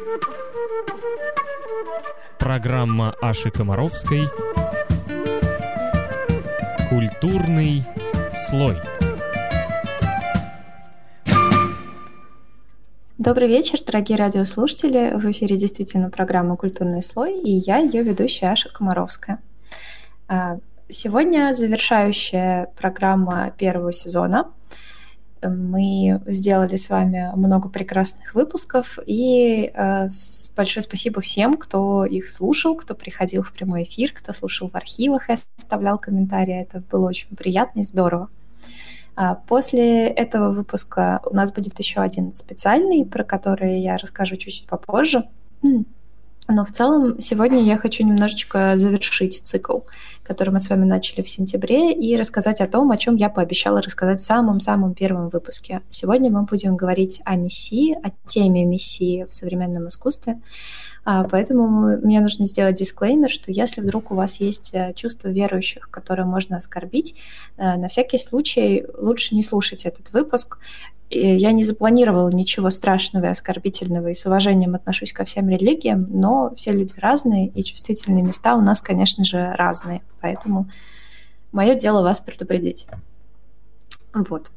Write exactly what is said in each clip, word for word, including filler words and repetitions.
Программа Аши Комаровской «Культурный слой». Добрый вечер, дорогие радиослушатели. В эфире действительно программа «Культурный слой», и я, ее ведущая Аша Комаровская. Сегодня завершающая программа первого сезона. Мы сделали с вами много прекрасных выпусков, и большое спасибо всем, кто их слушал, кто приходил в прямой эфир, кто слушал в архивах и оставлял комментарии. Это было очень приятно и здорово. После этого выпуска у нас будет еще один специальный, про который я расскажу чуть-чуть попозже. Но в целом сегодня я хочу немножечко завершить цикл, который мы с вами начали в сентябре, и рассказать о том, о чем я пообещала рассказать в самом-самом первом выпуске. Сегодня мы будем говорить о Мессии, о теме Мессии в современном искусстве. Поэтому мне нужно сделать дисклеймер, что если вдруг у вас есть чувство верующих, которые можно оскорбить, на всякий случай лучше не слушать этот выпуск. Я не запланировала ничего страшного и оскорбительного, и с уважением отношусь ко всем религиям, но все люди разные, и чувствительные места у нас, конечно же, разные. Поэтому мое дело вас предупредить. Вот.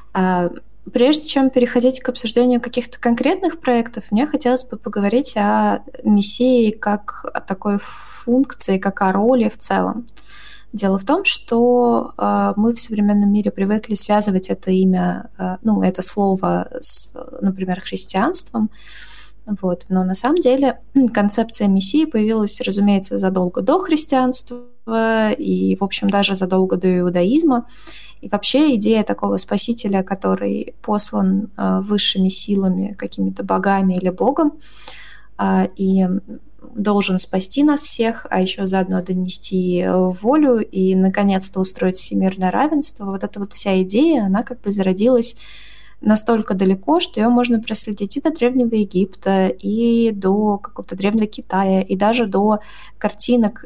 Прежде чем переходить к обсуждению каких-то конкретных проектов, мне хотелось бы поговорить о Мессии как о такой функции, как о роли в целом. Дело в том, что э, мы в современном мире привыкли связывать это имя, э, ну, это слово с, например, христианством, вот. Но на самом деле концепция Мессии появилась, разумеется, задолго до христианства и, в общем, даже задолго до иудаизма. И вообще идея такого спасителя, который послан э, высшими силами, какими-то богами или богом, э, и должен спасти нас всех, а еще заодно донести волю и, наконец-то, устроить всемирное равенство. Вот эта вот вся идея, она как бы зародилась настолько далеко, что ее можно проследить и до Древнего Египта, и до какого-то Древнего Китая, и даже до картинок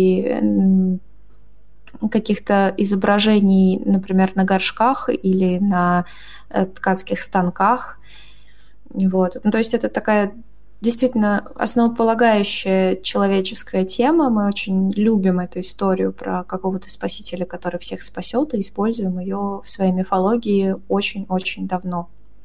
и каких-то изображений, например, на горшках или на ткацких станках. Вот. Ну, то есть это такая действительно основополагающая человеческая тема. Мы очень любим эту историю про какого-то спасителя, который всех спасет, и используем ее в своей мифологии очень-очень давно.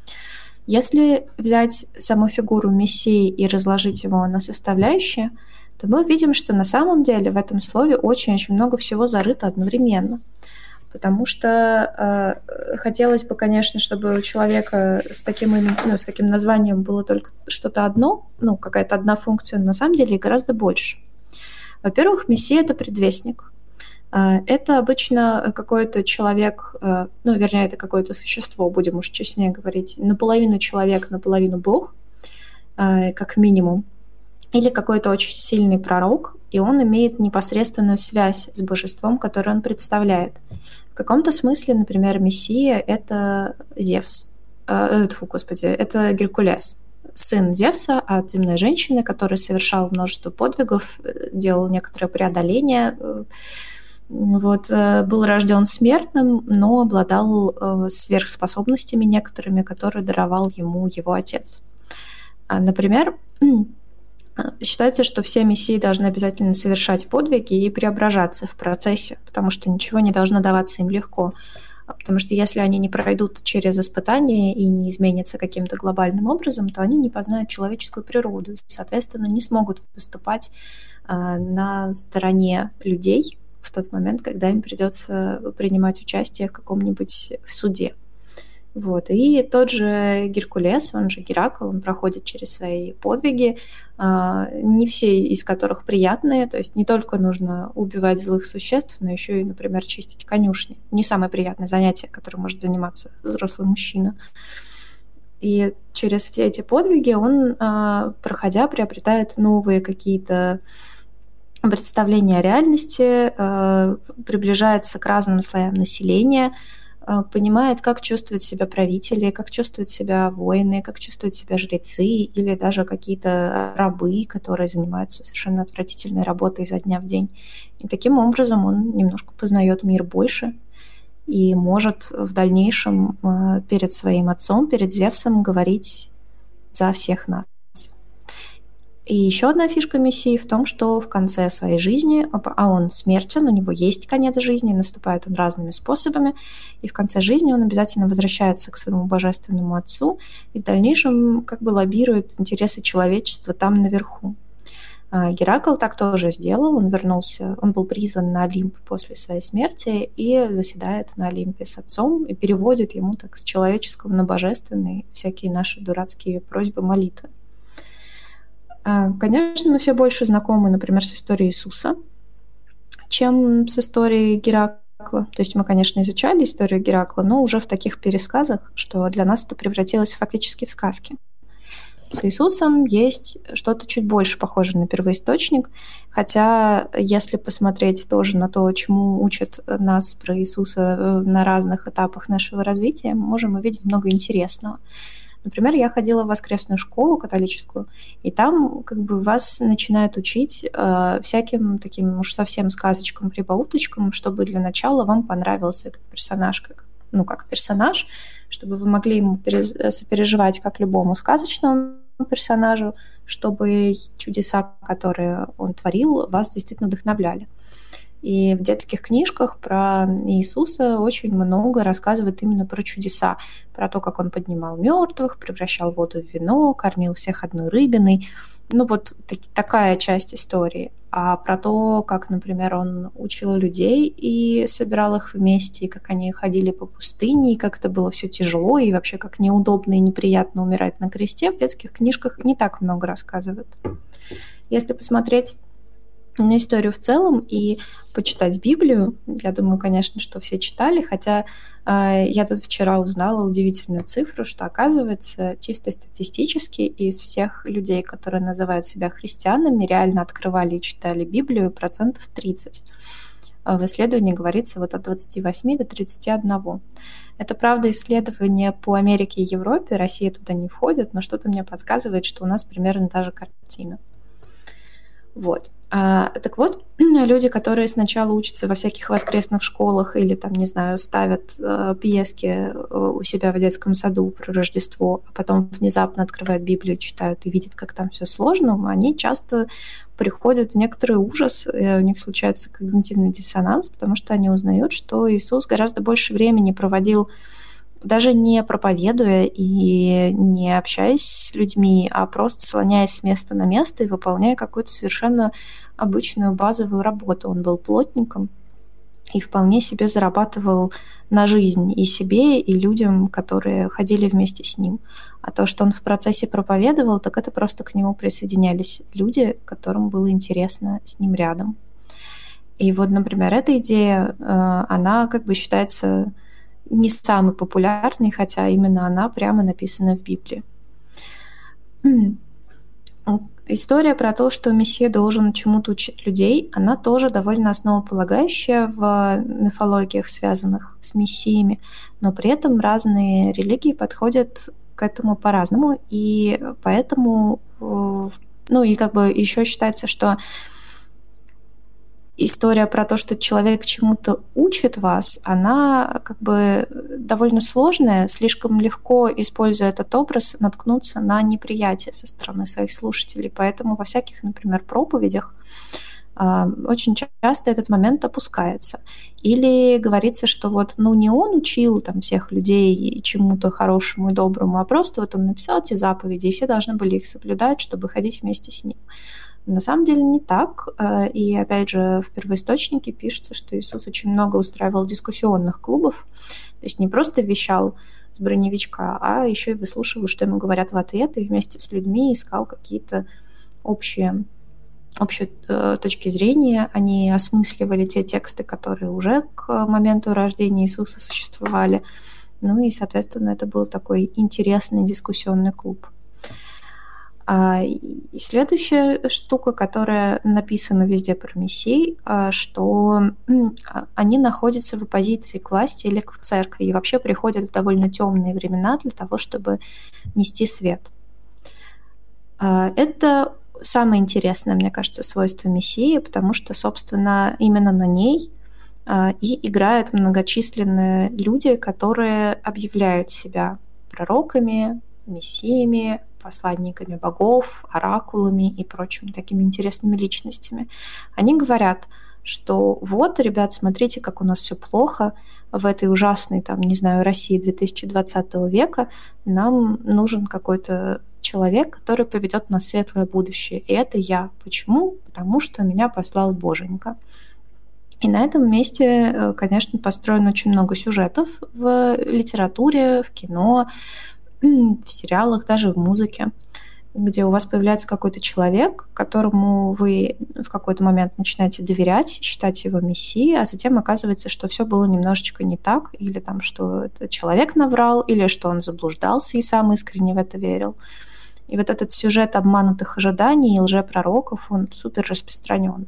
Если взять саму фигуру Мессии и разложить его на составляющие, то мы увидим, что на самом деле в этом слове очень-очень много всего зарыто одновременно. Потому что э, хотелось бы, конечно, чтобы у человека с таким, ну, с таким названием было только что-то одно, ну, какая-то одна функция, но на самом деле гораздо больше. Во-первых, Мессия — это предвестник. Э, это обычно какой-то человек, э, ну, вернее, это какое-то существо, будем уж честнее говорить, наполовину человек, наполовину бог, э, как минимум. Или какой-то очень сильный пророк, и он имеет непосредственную связь с божеством, которое он представляет. В каком-то смысле, например, Мессия — это Зевс, э, фу, господи, это Геркулес, сын Зевса от земной женщины, который совершал множество подвигов, делал некоторое преодоление, вот, был рожден смертным, но обладал сверхспособностями некоторыми, которые даровал ему его отец. Например, считается, что все мессии должны обязательно совершать подвиги и преображаться в процессе, потому что ничего не должно даваться им легко. Потому что если они не пройдут через испытания и не изменятся каким-то глобальным образом, то они не познают человеческую природу и, соответственно, не смогут выступать а, на стороне людей в тот момент, когда им придется принимать участие в каком-нибудь суде. Вот. И тот же Геркулес, он же Геракл, он проходит через свои подвиги, не все из которых приятные, то есть не только нужно убивать злых существ, но еще и, например, чистить конюшни. Не самое приятное занятие, которым может заниматься взрослый мужчина. И через все эти подвиги он, проходя, приобретает новые какие-то представления о реальности, приближается к разным слоям населения, понимает, как чувствуют себя правители, как чувствуют себя воины, как чувствуют себя жрецы или даже какие-то рабы, которые занимаются совершенно отвратительной работой изо дня в день. И таким образом он немножко познает мир больше и может в дальнейшем перед своим отцом, перед Зевсом говорить за всех нас. И еще одна фишка Мессии в том, что в конце своей жизни, а он смертен, у него есть конец жизни, наступает он разными способами, и в конце жизни он обязательно возвращается к своему божественному Отцу и в дальнейшем как бы лоббирует интересы человечества там наверху. Геракл так тоже сделал, он вернулся, он был призван на Олимп после своей смерти и заседает на Олимпе с отцом и переводит ему так с человеческого на божественный всякие наши дурацкие просьбы, молитвы. Конечно, мы все больше знакомы, например, с историей Иисуса, чем с историей Геракла. То есть мы, конечно, изучали историю Геракла, но уже в таких пересказах, что для нас это превратилось фактически в сказки. С Иисусом есть что-то чуть больше похожее на первоисточник, хотя если посмотреть тоже на то, чему учат нас про Иисуса на разных этапах нашего развития, мы можем увидеть много интересного. Например, я ходила в воскресную школу католическую, и там как бы вас начинают учить э, всяким таким уж совсем сказочкам, прибауточкам, чтобы для начала вам понравился этот персонаж, как, ну, как персонаж, чтобы вы могли ему сопереживать как любому сказочному персонажу, чтобы чудеса, которые он творил, вас действительно вдохновляли. И в детских книжках про Иисуса очень много рассказывают именно про чудеса, про то, как он поднимал мертвых, превращал воду в вино, кормил всех одной рыбиной. Ну вот такая часть истории. А про то, как, например, он учил людей и собирал их вместе, и как они ходили по пустыне, и как это было все тяжело, и вообще как неудобно и неприятно умирать на кресте, в детских книжках не так много рассказывают. Если посмотреть на историю в целом и почитать Библию, я думаю, конечно, что все читали, хотя э, я тут вчера узнала удивительную цифру, что, оказывается, чисто статистически из всех людей, которые называют себя христианами, реально открывали и читали Библию процентов тридцать. В исследовании говорится вот от двадцати восьми до тридцати одного. Это, правда, исследование по Америке и Европе, Россия туда не входит, но что-то мне подсказывает, что у нас примерно та же картина. Вот. А, так вот, люди, которые сначала учатся во всяких воскресных школах или, там, не знаю, ставят э, пьески у себя в детском саду про Рождество, а потом внезапно открывают Библию, читают и видят, как там все сложно, они часто приходят в некоторый ужас, и у них случается когнитивный диссонанс, потому что они узнают, что Иисус гораздо больше времени проводил даже не проповедуя и не общаясь с людьми, а просто слоняясь с места на место и выполняя какую-то совершенно обычную базовую работу. Он был плотником и вполне себе зарабатывал на жизнь и себе, и людям, которые ходили вместе с ним. А то, что он в процессе проповедовал, так это просто к нему присоединялись люди, которым было интересно с ним рядом. И вот, например, эта идея, она как бы считается не самый популярный, хотя именно она прямо написана в Библии. История про то, что Мессия должен чему-то учить людей, она тоже довольно основополагающая в мифологиях, связанных с мессиями, но при этом разные религии подходят к этому по-разному, и поэтому, ну и как бы еще считается, что история про то, что человек чему-то учит вас, она как бы довольно сложная, слишком легко, используя этот образ, наткнуться на неприятие со стороны своих слушателей. Поэтому во всяких, например, проповедях очень часто этот момент опускается. Или говорится, что вот, ну, не он учил там всех людей чему-то хорошему и доброму, а просто вот он написал эти заповеди, и все должны были их соблюдать, чтобы ходить вместе с ним. На самом деле не так, и опять же в первоисточнике пишется, что Иисус очень много устраивал дискуссионных клубов, то есть не просто вещал с броневичка, а еще и выслушивал, что ему говорят в ответ, и вместе с людьми искал какие-то общие, общие точки зрения, они осмысливали те тексты, которые уже к моменту рождения Иисуса существовали, ну и, соответственно, это был такой интересный дискуссионный клуб. И следующая штука, которая написана везде про мессий, что они находятся в оппозиции к власти или к церкви и вообще приходят в довольно темные времена для того, чтобы нести свет. Это самое интересное, мне кажется, свойство мессии, потому что, собственно, именно на ней и играют многочисленные люди, которые объявляют себя пророками, мессиями, посланниками богов, оракулами и прочими такими интересными личностями. Они говорят, что вот, ребят, смотрите, как у нас все плохо в этой ужасной, там, не знаю, России две тысячи двадцатого века, нам нужен какой-то человек, который поведет нас в светлое будущее. И это я. Почему? Потому что меня послал Боженька. И на этом месте, конечно, построено очень много сюжетов в литературе, в кино, в сериалах, даже в музыке, где у вас появляется какой-то человек, которому вы в какой-то момент начинаете доверять, считать его мессией, а затем оказывается, что все было немножечко не так, или там, что этот человек наврал, или что он заблуждался и сам искренне в это верил. И вот этот сюжет обманутых ожиданий и лжепророков, он супер распространен.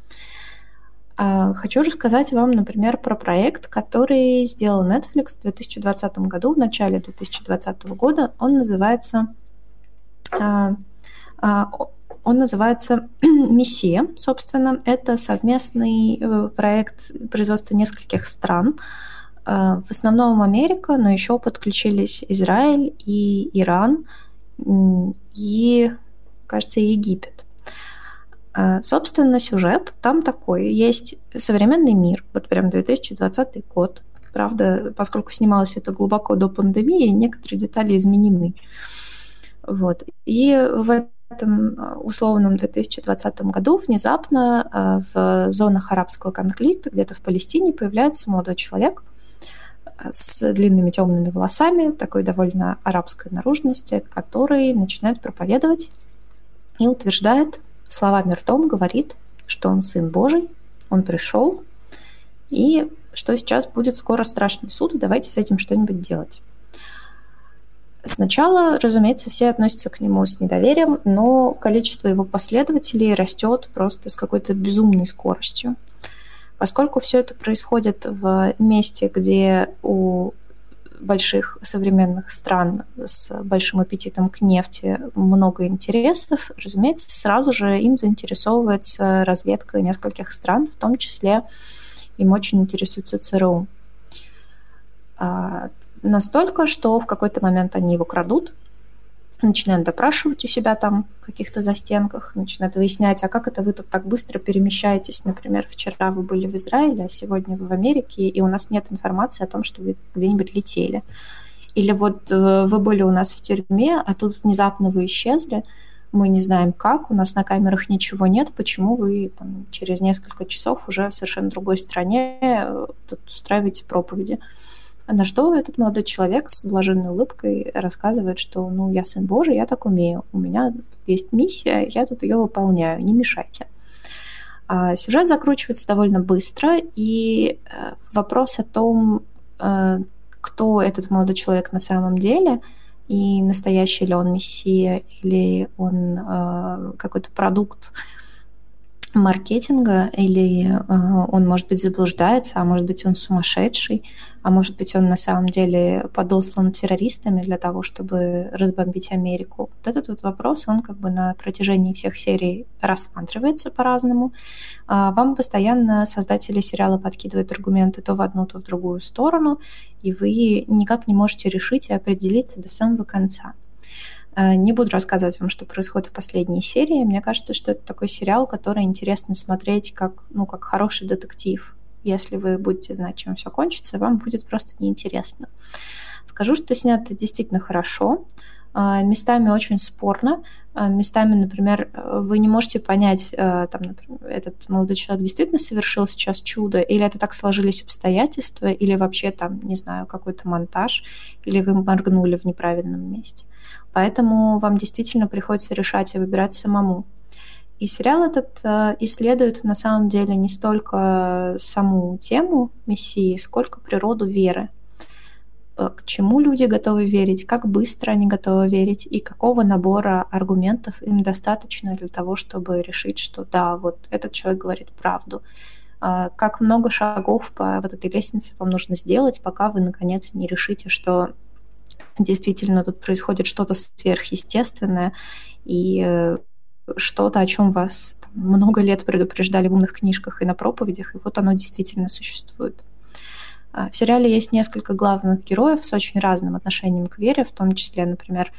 Хочу рассказать вам, например, про проект, который сделал Netflix в две тысячи двадцатом году, в начале две тысячи двадцатого года. Он называется, он называется «Мессия», собственно. Это совместный проект производства нескольких стран. В основном Америка, но еще подключились Израиль и Иран, и, кажется, Египет. Собственно, сюжет там такой. Есть современный мир, вот прям две тысячи двадцатый год. Правда, поскольку снималось это глубоко до пандемии, некоторые детали изменены. Вот. И в этом условном две тысячи двадцатом году внезапно в зонах арабского конфликта, где-то в Палестине, появляется молодой человек с длинными темными волосами, такой довольно арабской наружности, который начинает проповедовать и утверждает, словами ртом говорит, что он Сын Божий, он пришел, и что сейчас будет скоро страшный суд, давайте с этим что-нибудь делать. Сначала, разумеется, все относятся к нему с недоверием, но количество его последователей растет просто с какой-то безумной скоростью. Поскольку все это происходит в месте, где у больших современных стран с большим аппетитом к нефти много интересов, разумеется, сразу же им заинтересовывается разведка нескольких стран, в том числе им очень интересуется ЦРУ. А, настолько, что в какой-то момент они его крадут, начинают допрашивать у себя там в каких-то застенках, начинают выяснять, а как это вы тут так быстро перемещаетесь, например, вчера вы были в Израиле, а сегодня вы в Америке, и у нас нет информации о том, что вы где-нибудь летели. Или вот вы были у нас в тюрьме, а тут внезапно вы исчезли, мы не знаем как, у нас на камерах ничего нет, почему вы там, через несколько часов уже в совершенно другой стране тут устраиваете проповеди. На что этот молодой человек с блаженной улыбкой рассказывает, что ну, я Сын Божий, я так умею, у меня тут есть миссия, я тут ее выполняю, не мешайте. А сюжет закручивается довольно быстро, и вопрос о том, кто этот молодой человек на самом деле, и настоящий ли он мессия, или он какой-то продукт маркетинга, или э, он, может быть, заблуждается, а может быть, он сумасшедший, а может быть, он на самом деле подослан террористами для того, чтобы разбомбить Америку. Вот этот вот вопрос, он как бы на протяжении всех серий рассматривается по-разному. А вам постоянно создатели сериала подкидывают аргументы то в одну, то в другую сторону, и вы никак не можете решить и определиться до самого конца. Не буду рассказывать вам, что происходит в последней серии. Мне кажется, что это такой сериал, который интересно смотреть как, ну, как хороший детектив. Если вы будете знать, чем все кончится, вам будет просто неинтересно. Скажу, что снято действительно хорошо. Местами очень спорно. Местами, например, вы не можете понять, там, например, этот молодой человек действительно совершил сейчас чудо, или это так сложились обстоятельства, или вообще там, не знаю, какой-то монтаж, или вы моргнули в неправильном месте. Поэтому вам действительно приходится решать и выбирать самому. И сериал этот исследует на самом деле не столько саму тему мессии, сколько природу веры. К чему люди готовы верить, как быстро они готовы верить, и какого набора аргументов им достаточно для того, чтобы решить, что да, вот этот человек говорит правду. Как много шагов по вот этой лестнице вам нужно сделать, пока вы, наконец, не решите, что действительно тут происходит что-то сверхъестественное, и что-то, о чем вас там, много лет предупреждали в умных книжках и на проповедях, и вот оно действительно существует. В сериале есть несколько главных героев с очень разным отношением к вере, в том числе, например,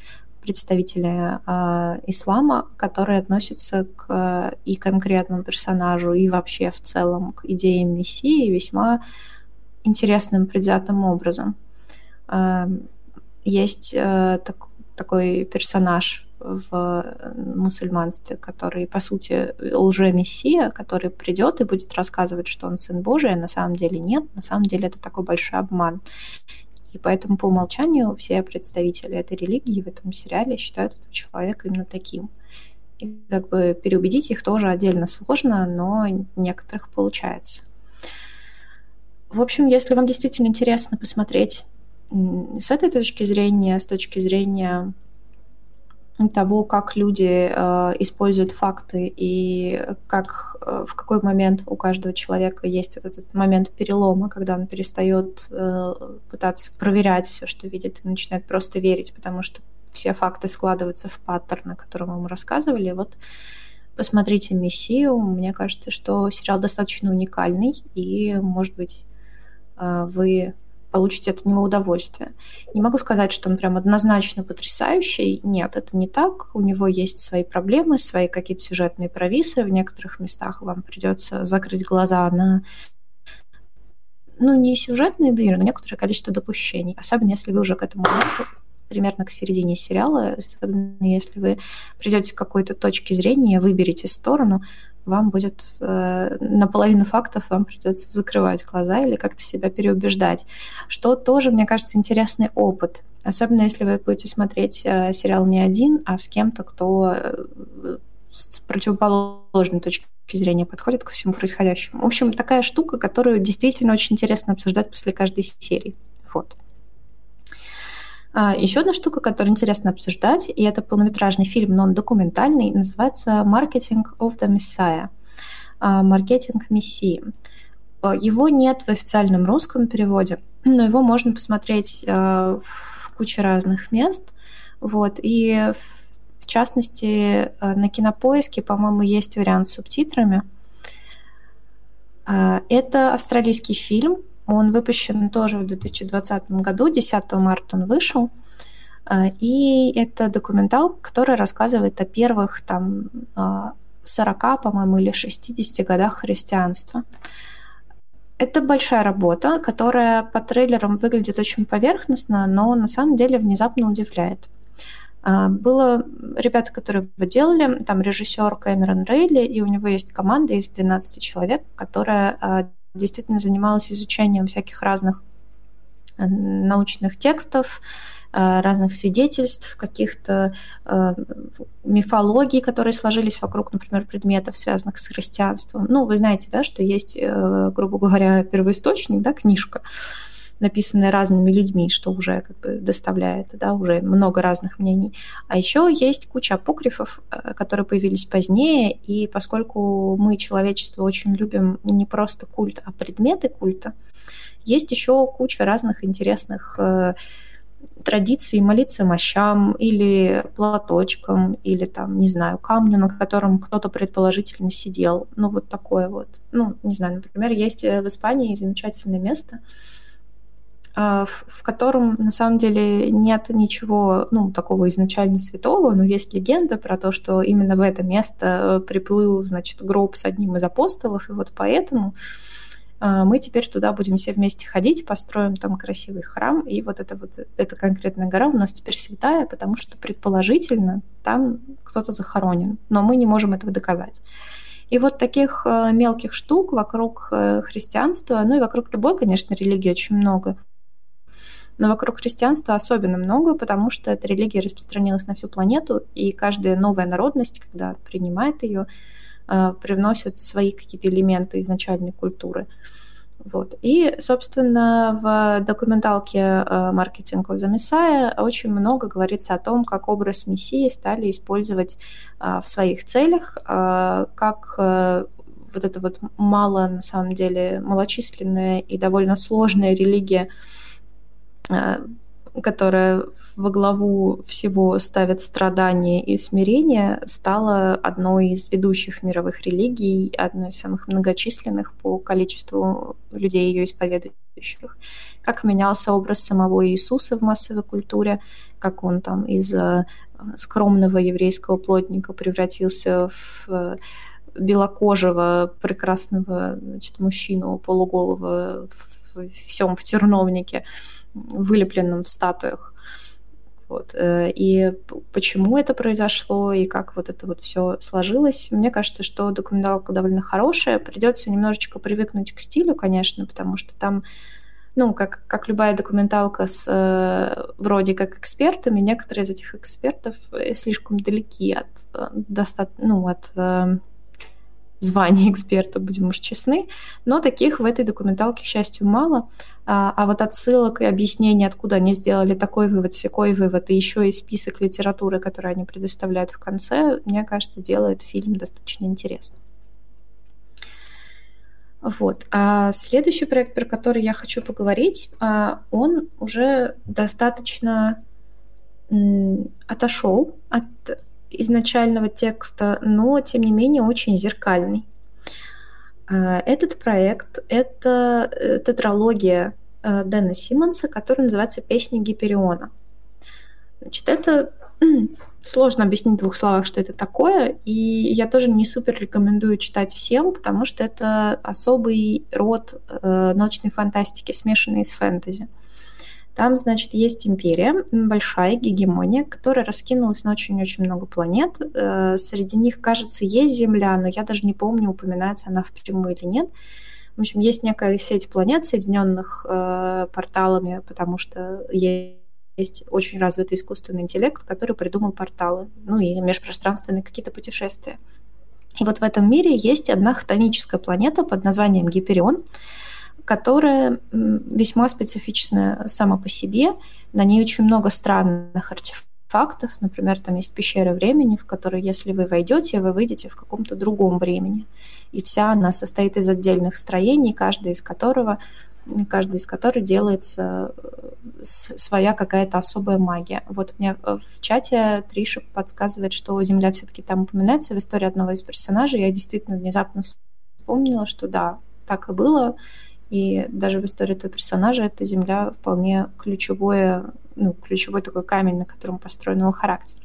представители э, ислама, которые относятся к и конкретному персонажу, и вообще в целом к идеям Мессии весьма интересным предвзятым образом. Э, есть э, так, такой персонаж в мусульманстве, который, по сути, лже-мессия, который придет и будет рассказывать, что он сын Божий, а на самом деле нет, на самом деле это такой большой обман. И поэтому по умолчанию все представители этой религии в этом сериале считают этого человека именно таким. И как бы переубедить их тоже отдельно сложно, но некоторых получается. В общем, если вам действительно интересно посмотреть с этой точки зрения, с точки зрения того, как люди э, используют факты и как, э, в какой момент у каждого человека есть вот этот момент перелома, когда он перестает э, пытаться проверять все, что видит, и начинает просто верить, потому что все факты складываются в паттерны, которые мы вам рассказывали. Вот посмотрите «Мессию». Мне кажется, что сериал достаточно уникальный, и, может быть, э, вы получите от него удовольствие. Не могу сказать, что он прям однозначно потрясающий. Нет, это не так. У него есть свои проблемы, свои какие-то сюжетные провисы. В некоторых местах вам придется закрыть глаза на, ну, не сюжетные дыры, но некоторое количество допущений. Особенно если вы уже к этому моменту, примерно к середине сериала, особенно если вы придете к какой-то точке зрения, выберете сторону, вам будет э, наполовину фактов вам придется закрывать глаза или как-то себя переубеждать, что тоже, мне кажется, интересный опыт. Особенно если вы будете смотреть э, сериал не один, а с кем-то, кто э, с противоположной точки зрения подходит ко всему происходящему. В общем, такая штука, которую действительно очень интересно обсуждать после каждой серии. Вот. Еще одна штука, которую интересно обсуждать, и это полнометражный фильм, но он документальный, называется «Marketing of the Messiah», «Маркетинг Мессии». Его нет в официальном русском переводе, но его можно посмотреть в куче разных мест. Вот. И в частности, на Кинопоиске, по-моему, есть вариант с субтитрами. Это австралийский фильм. Он выпущен тоже в две тысячи двадцатом году, десятого марта он вышел. И это документал, который рассказывает о первых там, сорока, по-моему, или шестидесяти годах христианства. Это большая работа, которая по трейлерам выглядит очень поверхностно, но на самом деле внезапно удивляет. Было ребята, которые его делали, там режиссер Кэмерон Рейли, и у него есть команда из двенадцати человек, которая действительно занималась изучением всяких разных научных текстов, разных свидетельств, каких-то э, мифологий, которые сложились вокруг, например, предметов, связанных с христианством. Ну, вы знаете, да, что есть, э, грубо говоря, первоисточник, да, книжка, написанная разными людьми, что уже как бы доставляет, да, уже много разных мнений. А еще есть куча апокрифов, которые появились позднее, и поскольку мы, человечество, очень любим не просто культ, а предметы культа, есть еще куча разных интересных э, традиций молиться мощам или платочкам, или там, не знаю, камню, на котором кто-то предположительно сидел. Ну, вот такое вот. Ну, не знаю, например, есть в Испании замечательное место, в котором на самом деле нет ничего, ну, такого изначально святого, но есть легенда про то, что именно в это место приплыл, значит, гроб с одним из апостолов, и вот поэтому мы теперь туда будем все вместе ходить, построим там красивый храм, и вот эта вот эта конкретная гора у нас теперь святая, потому что предположительно там кто-то захоронен, но мы не можем этого доказать. И вот таких мелких штук вокруг христианства, ну и вокруг любой, конечно, религии очень много, но вокруг христианства особенно много, потому что эта религия распространилась на всю планету, и каждая новая народность, когда принимает ее, привносит свои какие-то элементы изначальной культуры. Вот. И, собственно, в документалке «Marketing of the Messiah» очень много говорится о том, как образ Мессии стали использовать в своих целях, как вот эта вот мало, на самом деле, малочисленная и довольно сложная религия, которая во главу всего ставит страдания и смирение, стала одной из ведущих мировых религий, одной из самых многочисленных по количеству людей, ее исповедующих. Как менялся образ самого Иисуса в массовой культуре, как он там из скромного еврейского плотника превратился в белокожего, прекрасного, значит, мужчину полуголого, в всем в терновнике, вылепленном в статуях. Вот. И почему это произошло, и как вот это вот все сложилось. Мне кажется, что документалка довольно хорошая. Придется немножечко привыкнуть к стилю, конечно, потому что там, ну, как, как любая документалка с э, вроде как экспертами, некоторые из этих экспертов слишком далеки от, доста- ну, от э, звания эксперта, будем уж честны, но таких в этой документалке, к счастью, мало. А, а вот отсылок и объяснений, откуда они сделали такой вывод, сякой вывод, и еще и список литературы, который они предоставляют в конце, мне кажется, делает фильм достаточно интересным. Вот. А следующий проект, про который я хочу поговорить, он уже достаточно отошел от изначального текста, но, тем не менее, очень зеркальный. Этот проект — это тетралогия Дэна Симмонса, которая называется «Песни Гипериона». Значит, это сложно объяснить в двух словах, что это такое, и я тоже не супер рекомендую читать всем, потому что это особый род научной фантастики, смешанный с фэнтези. Там, значит, есть империя, большая гегемония, которая раскинулась на очень-очень много планет. Среди них, кажется, есть Земля, но я даже не помню, упоминается она впрямую или нет. В общем, есть некая сеть планет, соединенных порталами, потому что есть очень развитый искусственный интеллект, который придумал порталы, ну и межпространственные какие-то путешествия. И вот в этом мире есть одна хтоническая планета под названием Гиперион, которая весьма специфична сама по себе. На ней очень много странных артефактов. Например, там есть пещера времени, в которой, если вы войдете, вы выйдете в каком-то другом времени. И вся она состоит из отдельных строений, каждая из которого, каждая из которых делается своя какая-то особая магия. Вот мне в чате Триша подсказывает, что Земля все-таки там упоминается в истории одного из персонажей. Я действительно внезапно вспомнила, что да, так и было. И даже в истории этого персонажа эта Земля вполне ключевое, ну, ключевой такой камень, на котором построен его характер.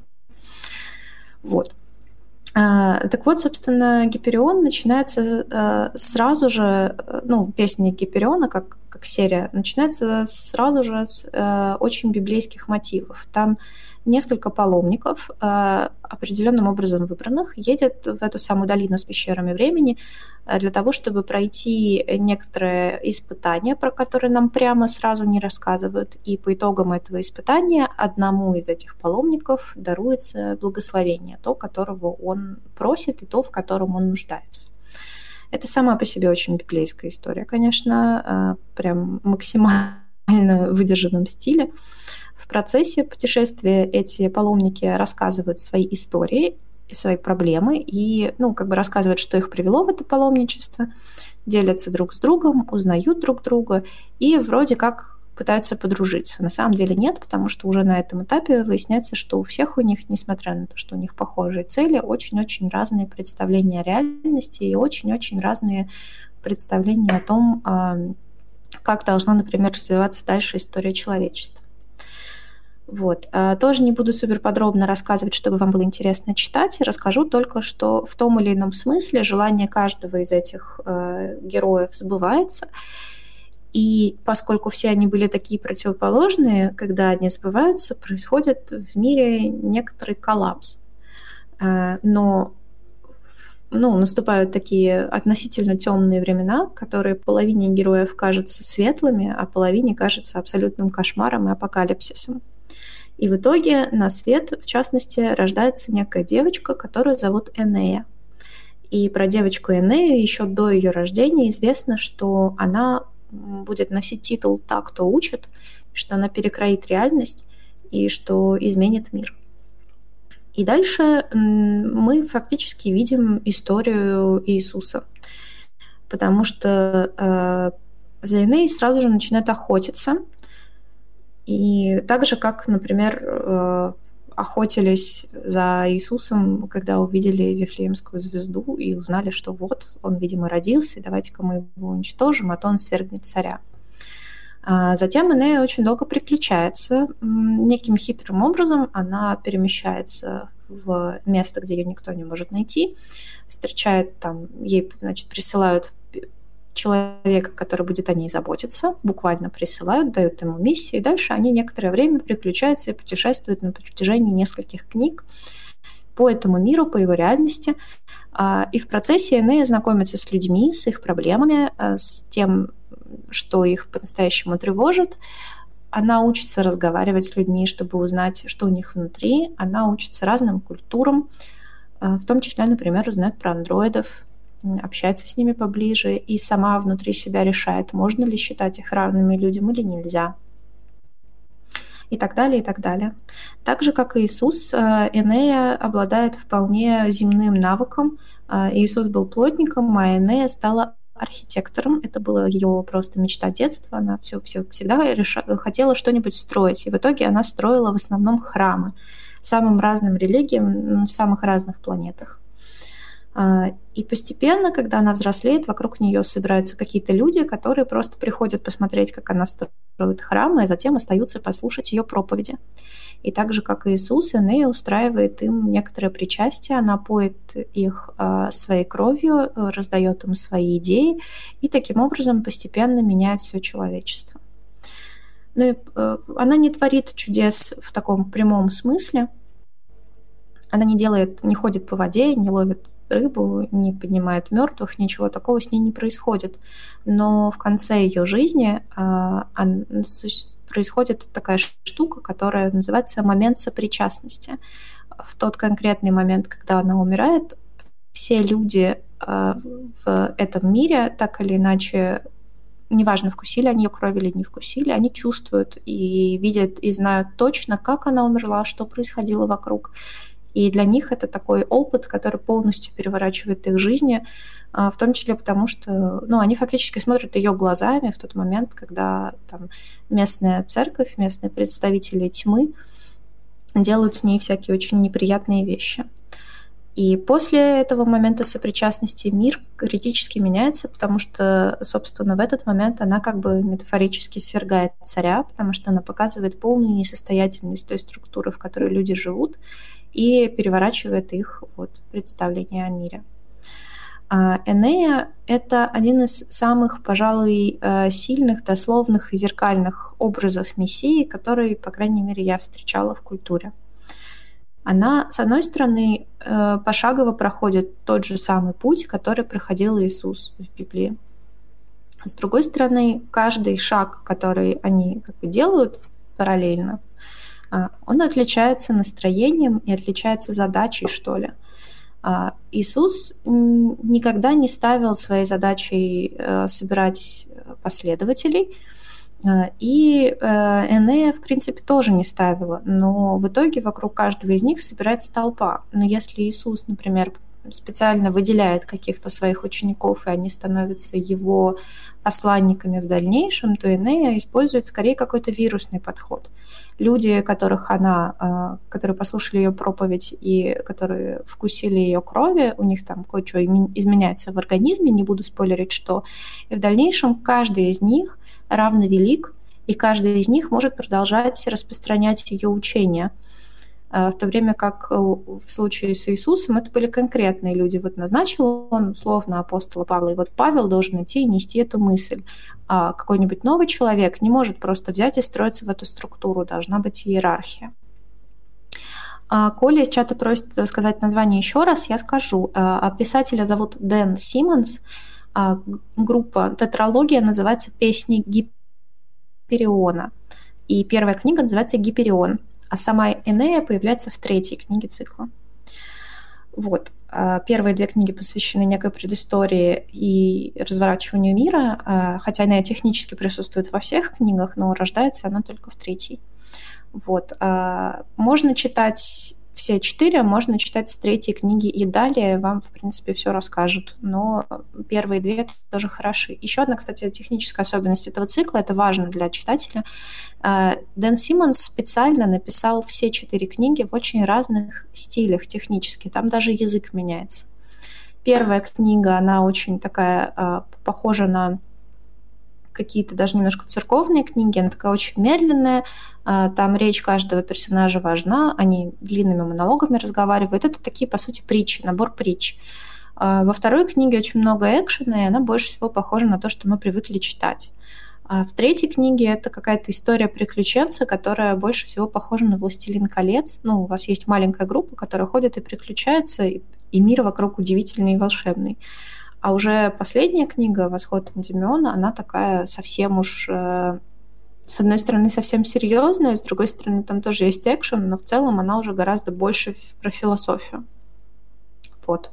Вот. А, так вот, собственно, Гиперион начинается а, сразу же, ну, песня Гипериона, как, как серия, начинается сразу же с а, очень библейских мотивов. Там несколько паломников, а, определенным образом выбранных, едет в эту самую долину с пещерами времени для того, чтобы пройти некоторые испытания, про которые нам прямо сразу не рассказывают. И по итогам этого испытания одному из этих паломников даруется благословение, то, которого он просит, и то, в котором он нуждается. Это сама по себе очень библейская история, конечно, прям максимально выдержанном стиле. В процессе путешествия эти паломники рассказывают свои истории и свои проблемы, и, ну, как бы рассказывают, что их привело в это паломничество, делятся друг с другом, узнают друг друга и вроде как пытаются подружиться. На самом деле нет, потому что уже на этом этапе выясняется, что у всех у них, несмотря на то, что у них похожие цели, очень-очень разные представления о реальности и очень-очень разные представления о том, как должна, например, развиваться дальше история человечества. Вот. Тоже не буду супер подробно рассказывать, чтобы вам было интересно читать. Расскажу только, что в том или ином смысле желание каждого из этих э, героев сбывается. И поскольку все они были такие противоположные, когда они сбываются, происходит в мире некоторый коллапс. Э, но ну, наступают такие относительно темные времена, которые половине героев кажутся светлыми, а половине кажутся абсолютным кошмаром и апокалипсисом. И в итоге на свет, в частности, рождается некая девочка, которую зовут Энея. И про девочку Энею еще до ее рождения известно, что она будет носить титул «Та, кто учит», что она перекроит реальность и что изменит мир. И дальше мы фактически видим историю Иисуса, потому что э, за Энеей сразу же начинают охотиться. И так же, как, например, охотились за Иисусом, когда увидели Вифлеемскую звезду и узнали, что вот он, видимо, родился, и давайте-ка мы его уничтожим, а то он свергнет царя. Затем Энея очень долго приключается. Неким хитрым образом она перемещается в место, где ее никто не может найти, встречает там, ей, значит, присылают человека, который будет о ней заботиться, буквально присылают, дают ему миссию, и дальше они некоторое время приключаются и путешествуют на протяжении нескольких книг по этому миру, по его реальности. И в процессе Энея знакомится с людьми, с их проблемами, с тем, что их по-настоящему тревожит. Она учится разговаривать с людьми, чтобы узнать, что у них внутри. Она учится разным культурам, в том числе, например, узнать про андроидов, общается с ними поближе и сама внутри себя решает, можно ли считать их равными людям или нельзя. И так далее, и так далее. Так же, как и Иисус, Энея обладает вполне земным навыком. Иисус был плотником, а Энея стала архитектором. Это была ее просто мечта детства. Она все, все всегда реша... хотела что-нибудь строить. И в итоге она строила в основном храмы самым разным религиям в самых разных планетах. И постепенно, когда она взрослеет, вокруг нее собираются какие-то люди, которые просто приходят посмотреть, как она строит храмы, а затем остаются послушать ее проповеди. И так же, как и Иисус, Энея устраивает им некоторое причастие, она поет их своей кровью, раздает им свои идеи, и таким образом постепенно меняет все человечество. Но и она не творит чудес в таком прямом смысле. Она не делает, не ходит по воде, не ловит рыбу, не поднимает мертвых, ничего такого с ней не происходит. Но в конце ее жизни а, а, происходит такая штука, которая называется момент сопричастности. В тот конкретный момент, когда она умирает, все люди а, в этом мире так или иначе, неважно, вкусили они ее кровь или не вкусили, они чувствуют и видят и знают точно, как она умерла, что происходило вокруг. И для них это такой опыт, который полностью переворачивает их жизни, в том числе потому, что ну, они фактически смотрят ее глазами в тот момент, когда там, местная церковь, местные представители тьмы делают с ней всякие очень неприятные вещи. И после этого момента сопричастности мир критически меняется, потому что, собственно, в этот момент она как бы метафорически свергает царя, потому что она показывает полную несостоятельность той структуры, в которой люди живут, и переворачивает их вот, представление о мире. Энея — это один из самых, пожалуй, сильных, дословных и зеркальных образов Мессии, который, по крайней мере, я встречала в культуре. Она, с одной стороны, пошагово проходит тот же самый путь, который проходил Иисус в Библии. С другой стороны, каждый шаг, который они как бы делают параллельно, он отличается настроением и отличается задачей, что ли. Иисус никогда не ставил своей задачей собирать последователей, и Энея, в принципе, тоже не ставила, но в итоге вокруг каждого из них собирается толпа. Но если Иисус, например, специально выделяет каких-то своих учеников, и они становятся его посланниками в дальнейшем, то Энея использует скорее какой-то вирусный подход. Люди, которых она, которые послушали ее проповедь и которые вкусили ее крови, у них там кое-что изменяется в организме, не буду спойлерить, что. И в дальнейшем каждый из них равно велик, и каждый из них может продолжать распространять ее учение. В то время как в случае с Иисусом это были конкретные люди. Вот назначил он условно апостола Павла, и вот Павел должен идти и нести эту мысль. А какой-нибудь новый человек не может просто взять и строиться в эту структуру, должна быть иерархия. А Коля из чата просит сказать название еще раз, я скажу. А писателя зовут Дэн Симмонс, а группа «Тетралогия» называется «Песни Гипериона», и первая книга называется «Гиперион». А сама Энея появляется в третьей книге цикла. Вот. Первые две книги посвящены некой предыстории и разворачиванию мира, хотя Энея технически присутствует во всех книгах, но рождается она только в третьей. Вот. Можно читать все четыре, можно читать с третьей книги и далее, вам, в принципе, все расскажут, но первые две тоже хороши. Еще одна, кстати, техническая особенность этого цикла, это важно для читателя. Дэн Симмонс специально написал все четыре книги в очень разных стилях технически, там даже язык меняется. Первая книга, она очень такая похожа на какие-то даже немножко церковные книги, она такая очень медленная, там речь каждого персонажа важна, они длинными монологами разговаривают. Это такие, по сути, притчи, набор притч. Во второй книге очень много экшена, и она больше всего похожа на то, что мы привыкли читать. А в третьей книге это какая-то история приключенца, которая больше всего похожа на «Властелин колец». Ну, у вас есть маленькая группа, которая ходит и приключается, и, и мир вокруг удивительный и волшебный. А уже последняя книга «Восход Эндимиона», она такая совсем уж, э, с одной стороны, совсем серьезная, с другой стороны, там тоже есть экшен, но в целом она уже гораздо больше про философию. Вот.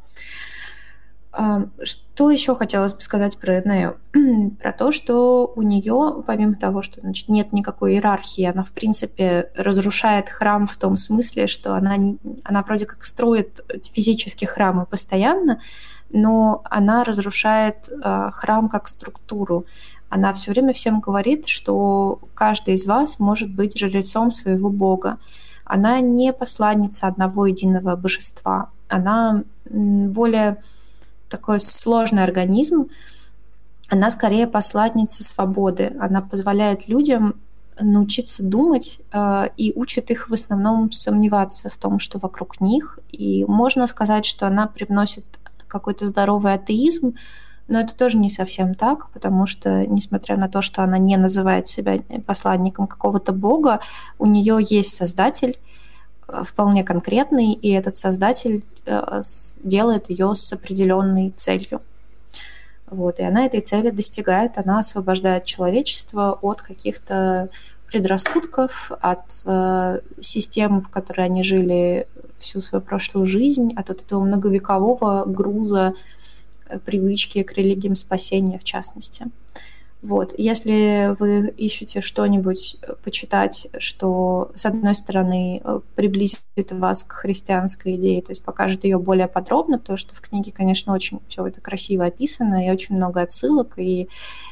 Что еще хотелось бы сказать про Энею? Про то, что у нее, помимо того, что, значит, нет никакой иерархии, она, в принципе, разрушает храм в том смысле, что она, не, она вроде как строит физические храмы постоянно, но она разрушает э, храм как структуру. Она все время всем говорит, что каждый из вас может быть жрецом своего бога. Она не посланница одного единого божества. Она более такой сложный организм. Она скорее посланница свободы. Она позволяет людям научиться думать э, и учит их в основном сомневаться в том, что вокруг них. И можно сказать, что она привносит какой-то здоровый атеизм, но это тоже не совсем так, потому что, несмотря на то, что она не называет себя посланником какого-то бога, у нее есть создатель, вполне конкретный, и этот создатель э, делает ее с определенной целью. Вот, и она этой цели достигает, она освобождает человечество от каких-то предрассудков, от э, систем, в которой они жили всю свою прошлую жизнь, от вот этого многовекового груза привычки к религиям спасения, в частности. Вот. Если вы ищете что-нибудь почитать, что, с одной стороны, приблизит вас к христианской идее, то есть покажет ее более подробно, потому что в книге, конечно, очень все это красиво описано, и очень много отсылок, и,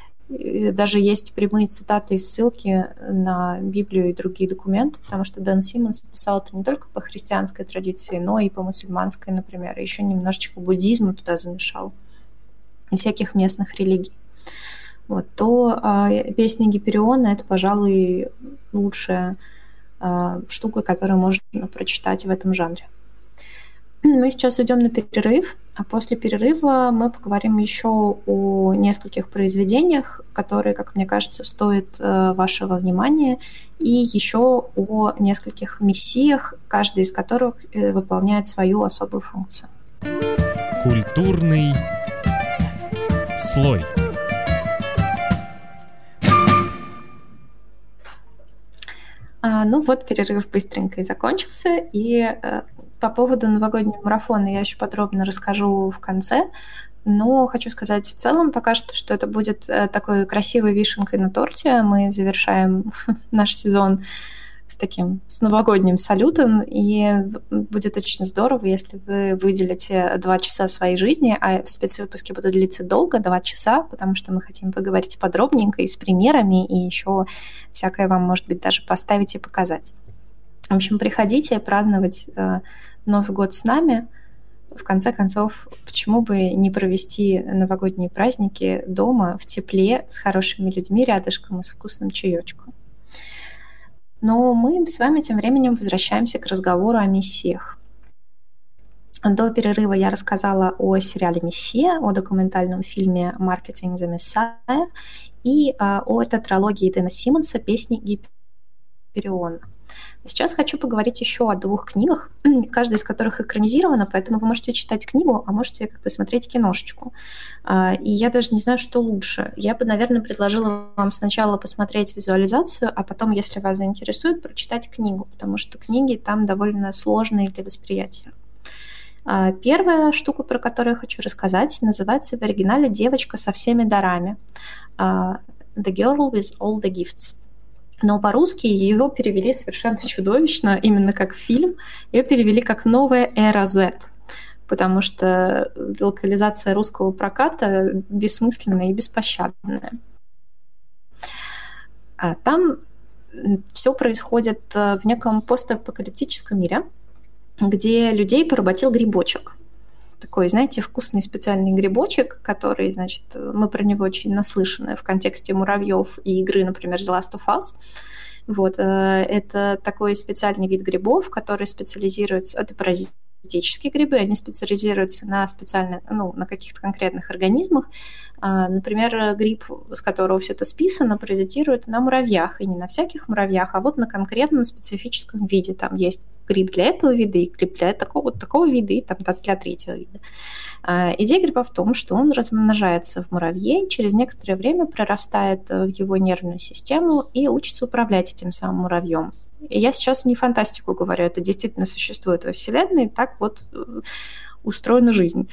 и даже есть прямые цитаты и ссылки на Библию и другие документы, потому что Дэн Симмонс писал это не только по христианской традиции, но и по мусульманской, например, и еще немножечко буддизма туда замешал, и всяких местных религий. Вот, то а, «Песни Гипериона» — это, пожалуй, лучшая а, штука, которую можно прочитать в этом жанре. Мы сейчас уйдем на перерыв, а после перерыва мы поговорим еще о нескольких произведениях, которые, как мне кажется, стоят а, вашего внимания, и еще о нескольких мессиях, каждый из которых выполняет свою особую функцию. Культурный слой. А, ну вот, перерыв быстренько и закончился, и э, по поводу новогоднего марафона я еще подробно расскажу в конце, но хочу сказать в целом пока что, что это будет э, такой красивой вишенкой на торте. Мы завершаем наш сезон с таким, с новогодним салютом, и будет очень здорово, если вы выделите два часа своей жизни, а спецвыпуски будут длиться долго, два часа, потому что мы хотим поговорить подробненько и с примерами, и еще всякое вам, может быть, даже поставить и показать. В общем, приходите праздновать э, Новый год с нами. В конце концов, почему бы не провести новогодние праздники дома, в тепле, с хорошими людьми рядышком и с вкусным чаечком. Но мы с вами тем временем возвращаемся к разговору о мессиях. До перерыва я рассказала о сериале «Мессия», о документальном фильме «Marketing the Messiah» и а, о тетралогии Дэна Симмонса «Песни Гипериона». Сейчас хочу поговорить еще о двух книгах, каждая из которых экранизирована, поэтому вы можете читать книгу, а можете как бы смотреть киношечку. И я даже не знаю, что лучше. Я бы, наверное, предложила вам сначала посмотреть визуализацию, а потом, если вас заинтересует, прочитать книгу, потому что книги там довольно сложные для восприятия. Первая штука, про которую я хочу рассказать, называется в оригинале «Девочка со всеми дарами». The Girl with All the Gifts. Но по-русски ее перевели совершенно чудовищно, именно как фильм. Ее перевели как «Новая эра Z», потому что локализация русского проката бессмысленная и беспощадная. Там все происходит в неком постапокалиптическом мире, где людей поработил грибочек. такой, знаете, вкусный специальный грибочек, который, значит, мы про него очень наслышаны в контексте муравьев и игры, например, The Last of Us. Вот, это такой специальный вид грибов, который специализируется, это паразитические грибы, они специализируются на специально, ну, на каких-то конкретных организмах. Например, гриб, с которого все это списано, паразитирует на муравьях, и не на всяких муравьях, а вот на конкретном специфическом виде. Там есть гриб для этого вида и гриб для такого, такого вида, и там для третьего вида. Идея гриба в том, что он размножается в муравье, через некоторое время прорастает в его нервную систему и учится управлять этим самым муравьем. И я сейчас не фантастику говорю, это действительно существует во Вселенной, так вот устроена жизнь.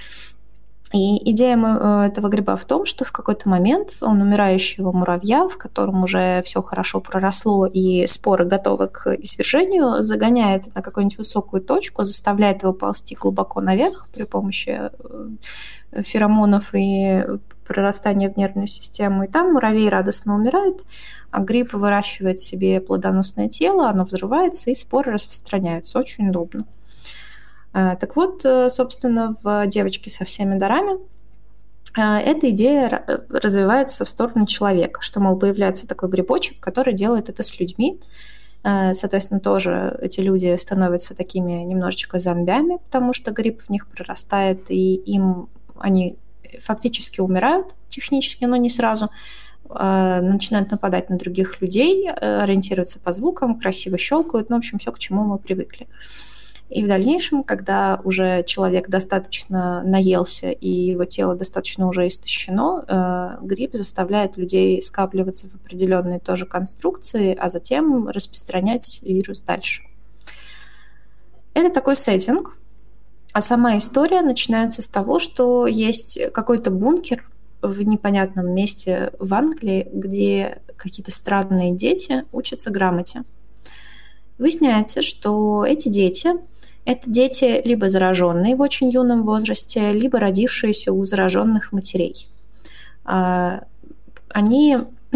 И идея этого гриба в том, что в какой-то момент он умирающего муравья, в котором уже все хорошо проросло и споры готовы к извержению, загоняет на какую-нибудь высокую точку, заставляет его ползти глубоко наверх при помощи феромонов и прорастания в нервную систему. И там муравей радостно умирает, а гриб выращивает себе плодоносное тело, оно взрывается, и споры распространяются. Очень удобно. Так вот, собственно, в «Девочке со всеми дарами» эта идея развивается в сторону человека, что, мол, появляется такой грибочек, который делает это с людьми. Соответственно, тоже эти люди становятся такими немножечко зомбями, потому что гриб в них прорастает, и им они фактически умирают технически, но не сразу, начинают нападать на других людей, ориентируются по звукам, красиво щелкают, ну, в общем, все, к чему мы привыкли. И в дальнейшем, когда уже человек достаточно наелся и его тело достаточно уже истощено, гриб заставляет людей скапливаться в определенные тоже конструкции, а затем распространять вирус дальше. Это такой сеттинг. А сама история начинается с того, что есть какой-то бункер в непонятном месте в Англии, где какие-то странные дети учатся грамоте. Выясняется, что эти дети – это дети либо зараженные в очень юном возрасте, либо родившиеся у зараженных матерей. Они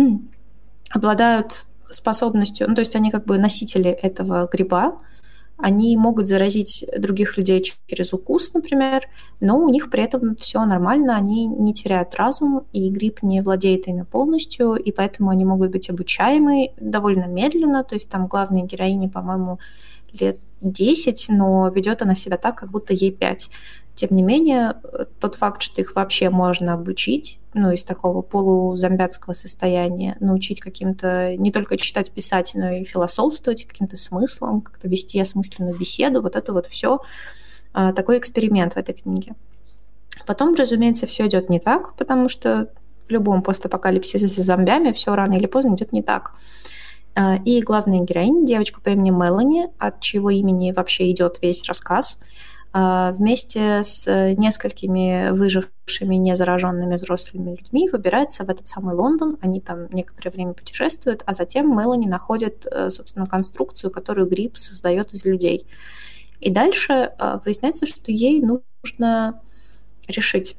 обладают способностью, ну, то есть они как бы носители этого гриба, они могут заразить других людей через укус, например, но у них при этом все нормально, они не теряют разум, и гриб не владеет ими полностью, и поэтому они могут быть обучаемы довольно медленно, то есть там главной героине, по-моему, лет десять, но ведет она себя так, как будто ей пять. Тем не менее, тот факт, что их вообще можно обучить, ну, из такого полузомбятского состояния, научить каким-то, не только читать, писать, но и философствовать, каким-то смыслом, как-то вести осмысленную беседу, вот это вот все такой эксперимент в этой книге. Потом, разумеется, все идет не так, потому что в любом постапокалипсисе с зомбями все рано или поздно идет не так. И главная героиня, девочка по имени Мелани, от чьего имени вообще идет весь рассказ, вместе с несколькими выжившими незараженными взрослыми людьми выбирается в этот самый Лондон. Они там некоторое время путешествуют, а затем Мелани находит, собственно, конструкцию, которую гриб создает из людей. И дальше выясняется, что ей нужно решить,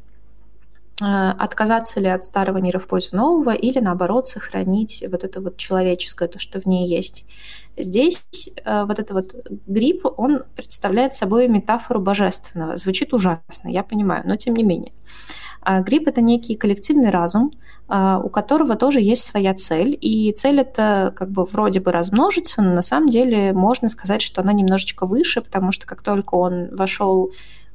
отказаться ли от старого мира в пользу нового или, наоборот, сохранить вот это вот человеческое, то, что в ней есть. Здесь вот этот вот гриб, он представляет собой метафору божественного. Звучит ужасно, я понимаю, но тем не менее. Гриб — это некий коллективный разум, у которого тоже есть своя цель, и цель — это как бы вроде бы размножиться, но на самом деле можно сказать, что она немножечко выше, потому что как только он вошел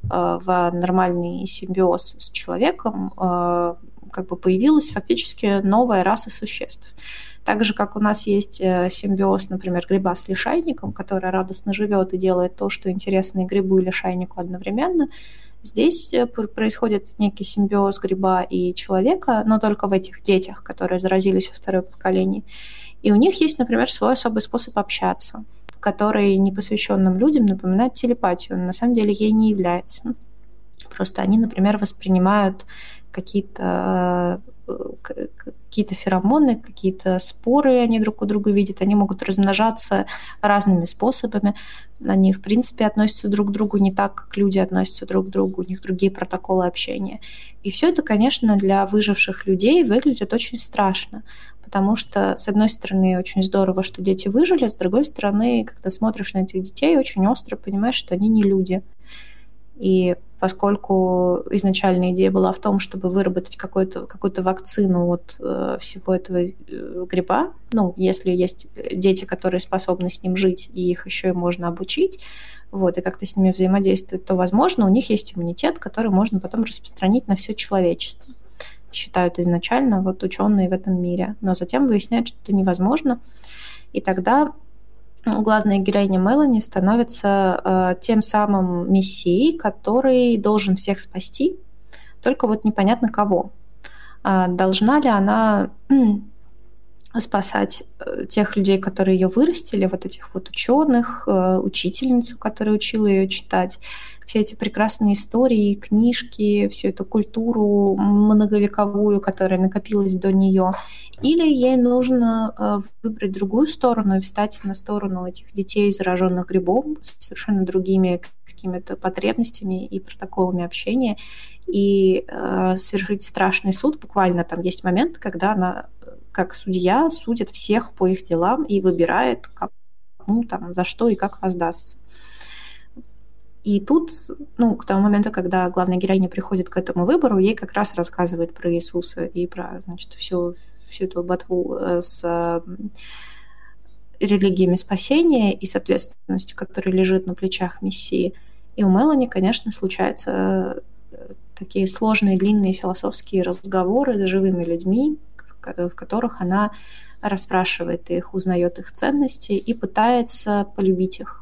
в нормальный симбиоз с человеком, как бы появилась фактически новая раса существ. Так же, как у нас есть симбиоз, например, гриба с лишайником, который радостно живет и делает то, что интересно и грибу, и лишайнику одновременно, здесь происходит некий симбиоз гриба и человека, но только в этих детях, которые заразились во второе поколение. И у них есть, например, свой особый способ общаться, который непосвященным людям напоминает телепатию, но на самом деле ей не является. Просто они, например, воспринимают какие-то, какие-то феромоны, какие-то споры они друг у друга видят, они могут размножаться разными способами, они, в принципе, относятся друг к другу не так, как люди относятся друг к другу, у них другие протоколы общения. И все это, конечно, для выживших людей выглядит очень страшно, потому что, с одной стороны, очень здорово, что дети выжили, с другой стороны, когда смотришь на этих детей, очень остро понимаешь, что они не люди. И поскольку изначальная идея была в том, чтобы выработать какую-то, какую-то вакцину от э, всего этого э, гриба. Ну, если есть дети, которые способны с ним жить, и их еще и можно обучить, вот, и как-то с ними взаимодействовать, то, возможно, у них есть иммунитет, который можно потом распространить на все человечество. Считают изначально вот ученые в этом мире. Но затем выясняют, что это невозможно. И тогда главная героиня Мелани становится э, тем самым мессией, который должен всех спасти, только вот непонятно кого. А должна ли она м, спасать тех людей, которые ее вырастили, вот этих вот ученых, э, учительницу, которая учила ее читать, все эти прекрасные истории, книжки, всю эту культуру многовековую, которая накопилась до нее, или ей нужно э, выбрать другую сторону и встать на сторону этих детей, зараженных грибом, с совершенно другими какими-то потребностями и протоколами общения, и э, совершить страшный суд. Буквально там есть момент, когда она, как судья, судит всех по их делам и выбирает, кому там, за что и как воздастся. И тут, ну, к тому моменту, когда главная героиня приходит к этому выбору, ей как раз рассказывают про Иисуса и про, значит, всю, всю эту ботву с религиями спасения и с ответственностью, которая лежит на плечах Мессии. И у Мелани, конечно, случаются такие сложные, длинные философские разговоры с живыми людьми, в которых она расспрашивает их, узнает их ценности и пытается полюбить их.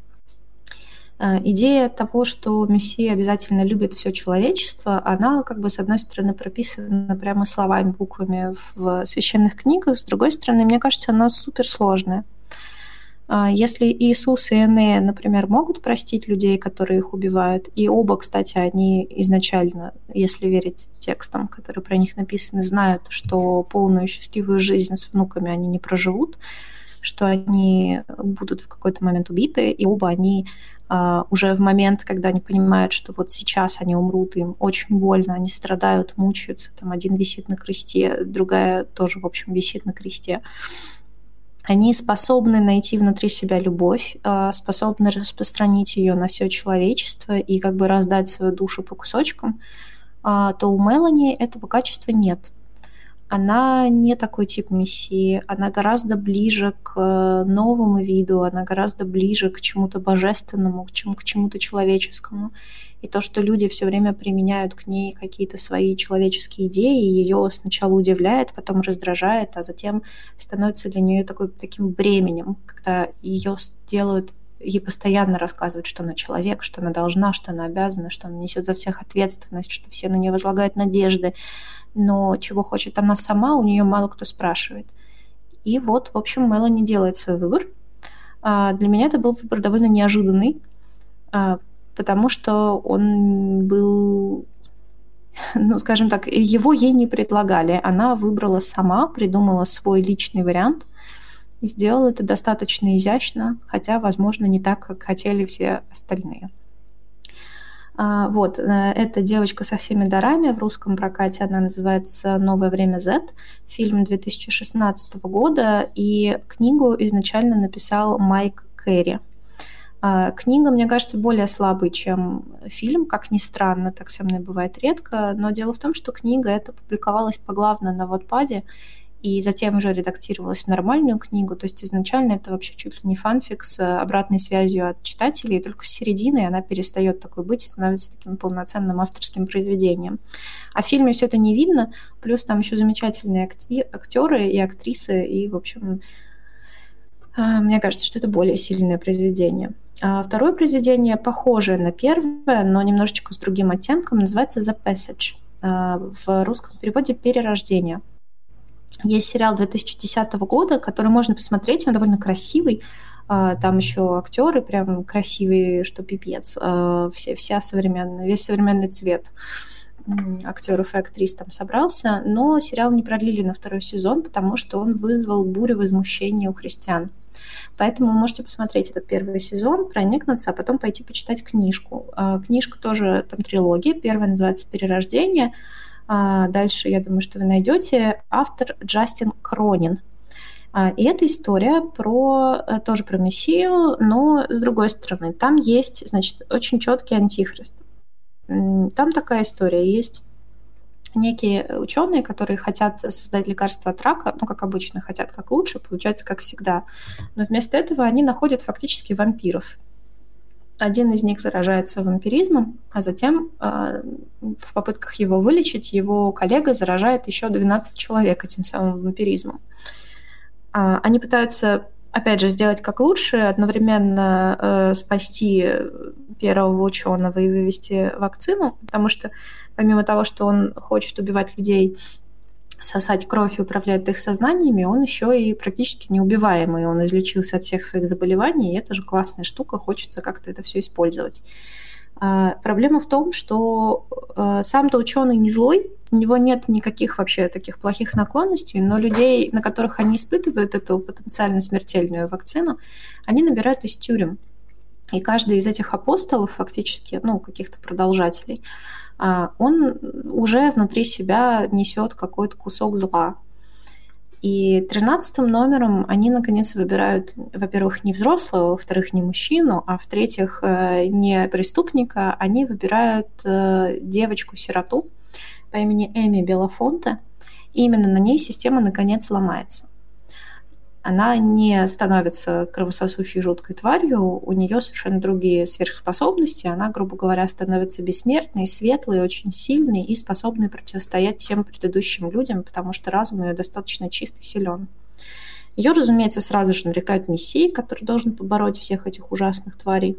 Идея того, что Мессия обязательно любит все человечество, она, как бы, с одной стороны, прописана прямо словами, буквами в священных книгах, с другой стороны, мне кажется, она суперсложная. Если Иисус и Энея, например, могут простить людей, которые их убивают, и оба, кстати, они изначально, если верить текстам, которые про них написаны, знают, что полную счастливую жизнь с внуками они не проживут, что они будут в какой-то момент убиты, и оба они Uh, уже в момент, когда они понимают, что вот сейчас они умрут, им очень больно, они страдают, мучаются, там один висит на кресте, другая тоже, в общем, висит на кресте. Они способны найти внутри себя любовь, uh, способны распространить ее на все человечество и как бы раздать свою душу по кусочкам, uh, то у Мелани этого качества нет. Она не такой тип мессии, она гораздо ближе к новому виду, она гораздо ближе к чему-то божественному, к, чему- к чему-то человеческому. И то, что люди все время применяют к ней какие-то свои человеческие идеи, ее сначала удивляет, потом раздражает, а затем становится для нее такой, таким бременем, когда ее делают, ей постоянно рассказывают, что она человек, что она должна, что она обязана, что она несет за всех ответственность, что все на нее возлагают надежды. Но чего хочет она сама, у нее мало кто спрашивает. И вот, в общем, Мелани делает свой выбор. Для меня это был выбор довольно неожиданный, потому что он был, ну, скажем так, его ей не предлагали. Она выбрала сама, придумала свой личный вариант и сделала это достаточно изящно, хотя, возможно, не так, как хотели все остальные. Вот, эта девочка со всеми дарами, в русском прокате она называется «Новое время Z», фильм две тысячи шестнадцатого года, и книгу изначально написал Майк Керри. Книга, мне кажется, более слабой, чем фильм, как ни странно, так со мной бывает редко, но дело в том, что книга эта публиковалась поглавно на Wattpad, и затем уже редактировалась в нормальную книгу, то есть изначально это вообще чуть ли не фанфик с обратной связью от читателей, и только с середины она перестает такой быть и становится таким полноценным авторским произведением. А в фильме все это не видно, плюс там еще замечательные актеры и актрисы, и, в общем, мне кажется, что это более сильное произведение. Второе произведение, похожее на первое, но немножечко с другим оттенком, называется «The Passage», в русском переводе «Перерождение». Есть сериал две тысячи десятого года, который можно посмотреть, он довольно красивый, там еще актеры прям красивые, что пипец, все, вся современная, весь современный цвет актеров и актрис там собрался, но сериал не продлили на второй сезон, потому что он вызвал бурю возмущения у христиан. Поэтому вы можете посмотреть этот первый сезон, проникнуться, а потом пойти почитать книжку. Книжка тоже там трилогия, первая называется «Перерождение», дальше, я думаю, что вы найдете. Автор Джастин Кронин. И эта история про, тоже про Мессию, но с другой стороны. Там есть, значит, очень четкий антихрист. Там такая история. Есть некие ученые, которые хотят создать лекарство от рака, ну, как обычно, хотят как лучше, получается, как всегда. Но вместо этого они находят фактически вампиров. Один из них заражается вампиризмом, а затем э, в попытках его вылечить его коллега заражает еще двенадцать человек этим самым вампиризмом. А, они пытаются, опять же, сделать как лучше, одновременно э, спасти первого ученого и вывести вакцину, потому что помимо того, что он хочет убивать людей, сосать кровь и управлять их сознаниями, он еще и практически неубиваемый. Он излечился от всех своих заболеваний, и это же классная штука, хочется как-то это все использовать. А, проблема в том, что а, сам-то ученый не злой, у него нет никаких вообще таких плохих наклонностей, но людей, на которых они испытывают эту потенциально смертельную вакцину, они набирают из тюрем. И каждый из этих апостолов, фактически, ну, каких-то продолжателей, он уже внутри себя несет какой-то кусок зла. И тринадцатым номером они, наконец, выбирают, во-первых, не взрослого, во-вторых, не мужчину, а в-третьих, не преступника, они выбирают девочку-сироту по имени Эми Белафонте, и именно на ней система, наконец, ломается. Она не становится кровососущей жуткой тварью, у нее совершенно другие сверхспособности, она, грубо говоря, становится бессмертной, светлой, очень сильной и способной противостоять всем предыдущим людям, потому что разум ее достаточно чист и силен. Ее, разумеется, сразу же нарекают мессией, который должен побороть всех этих ужасных тварей.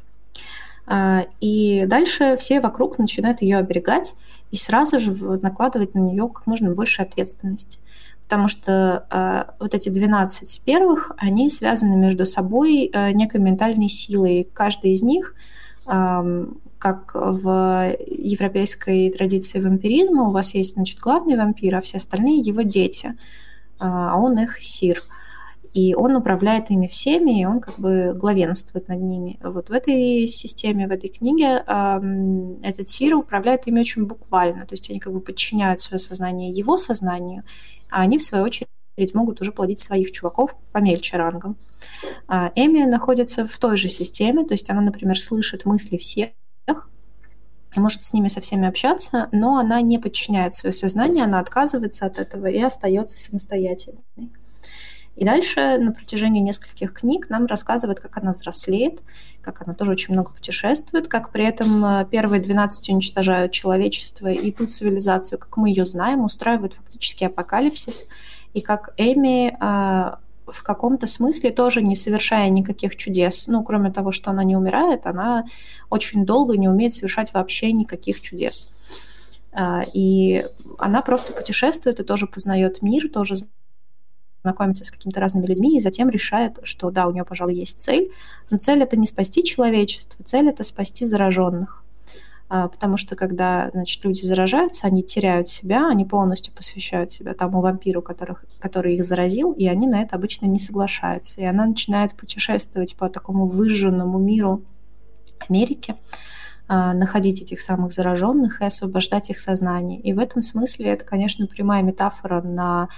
И дальше все вокруг начинают ее оберегать и сразу же накладывать на нее как можно больше ответственности. Потому что э, вот эти двенадцать первых, они связаны между собой э, некой ментальной силой. Каждый из них, э, как в европейской традиции вампиризма, у вас есть, значит, главный вампир, а все остальные его дети, э, а он их сир. И он управляет ими всеми, и он как бы главенствует над ними. Вот в этой системе, в этой книге э, этот сир управляет ими очень буквально. То есть они как бы подчиняют свое сознание его сознанию, а они, в свою очередь, могут уже плодить своих чуваков помельче рангом. А Эми находится в той же системе, то есть она, например, слышит мысли всех, может с ними со всеми общаться, но она не подчиняет свое сознание, она отказывается от этого и остается самостоятельной. И дальше на протяжении нескольких книг нам рассказывают, как она взрослеет, как она тоже очень много путешествует, как при этом первые двенадцать уничтожают человечество и ту цивилизацию, как мы ее знаем, устраивают фактически апокалипсис, и как Эми а, в каком-то смысле тоже не совершая никаких чудес, ну, кроме того, что она не умирает, она очень долго не умеет совершать вообще никаких чудес. А, и она просто путешествует и тоже познает мир, тоже знакомится с какими-то разными людьми и затем решает, что да, у нее, пожалуй, есть цель, но цель — это не спасти человечество, цель — это спасти зараженных. А, потому что когда, значит, люди заражаются, они теряют себя, они полностью посвящают себя тому вампиру, которых, который их заразил, и они на это обычно не соглашаются. И она начинает путешествовать по такому выжженному миру Америки, а, находить этих самых зараженных и освобождать их сознание. И в этом смысле это, конечно, прямая метафора на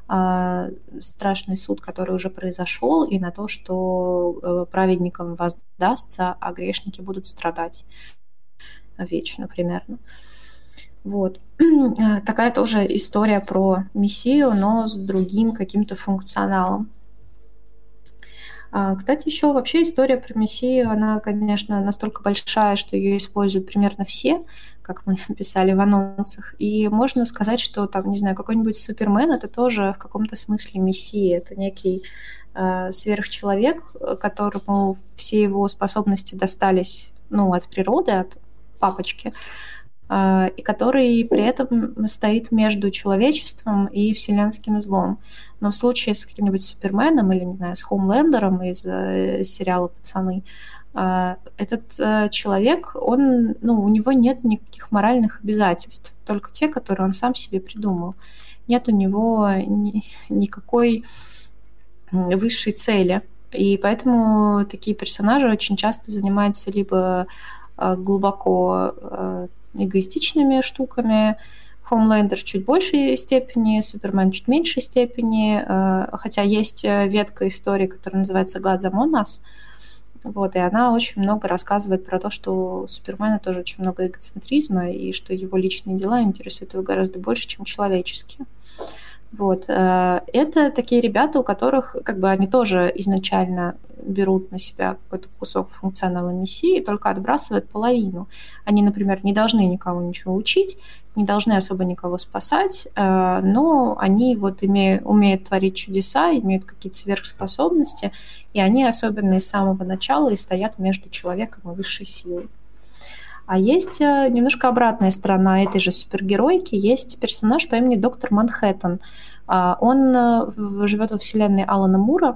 страшный суд, который уже произошел, и на то, что праведникам воздастся, а грешники будут страдать вечно примерно. Вот. Такая тоже история про Мессию, но с другим каким-то функционалом. Кстати, еще вообще история про Мессию, она, конечно, настолько большая, что ее используют примерно все, как мы писали в анонсах. И можно сказать, что там, не знаю, какой-нибудь Супермен — это тоже в каком-то смысле Мессия. Это некий э, сверхчеловек, которому все его способности достались, ну, от природы, от папочки, э, и который при этом стоит между человечеством и вселенским злом. Но в случае с каким-нибудь Суперменом или, не знаю, с Хоумлендером из э, сериала «Пацаны», э, этот э, человек, он, ну, у него нет никаких моральных обязательств, только те, которые он сам себе придумал. Нет у него ни, никакой высшей цели. И поэтому такие персонажи очень часто занимаются либо э, глубоко э, эгоистичными штуками, Хомлендер в чуть большей степени, Супермен в чуть меньшей степени, хотя есть ветка истории, которая называется «God Among Us», Вот, и она очень много рассказывает про то, что у Супермена тоже очень много эгоцентризма, и что его личные дела интересуют его гораздо больше, чем человеческие. Вот. Это такие ребята, у которых как бы они тоже изначально берут на себя какой-то кусок функционала миссии и только отбрасывают половину. Они, например, не должны никого ничего учить, не должны особо никого спасать, но они вот имеют, умеют творить чудеса, имеют какие-то сверхспособности, и они особенно с самого начала и стоят между человеком и высшей силой. А есть немножко обратная сторона этой же супергеройки. Есть персонаж по имени доктор Манхэттен. Он живет во вселенной Алана Мура.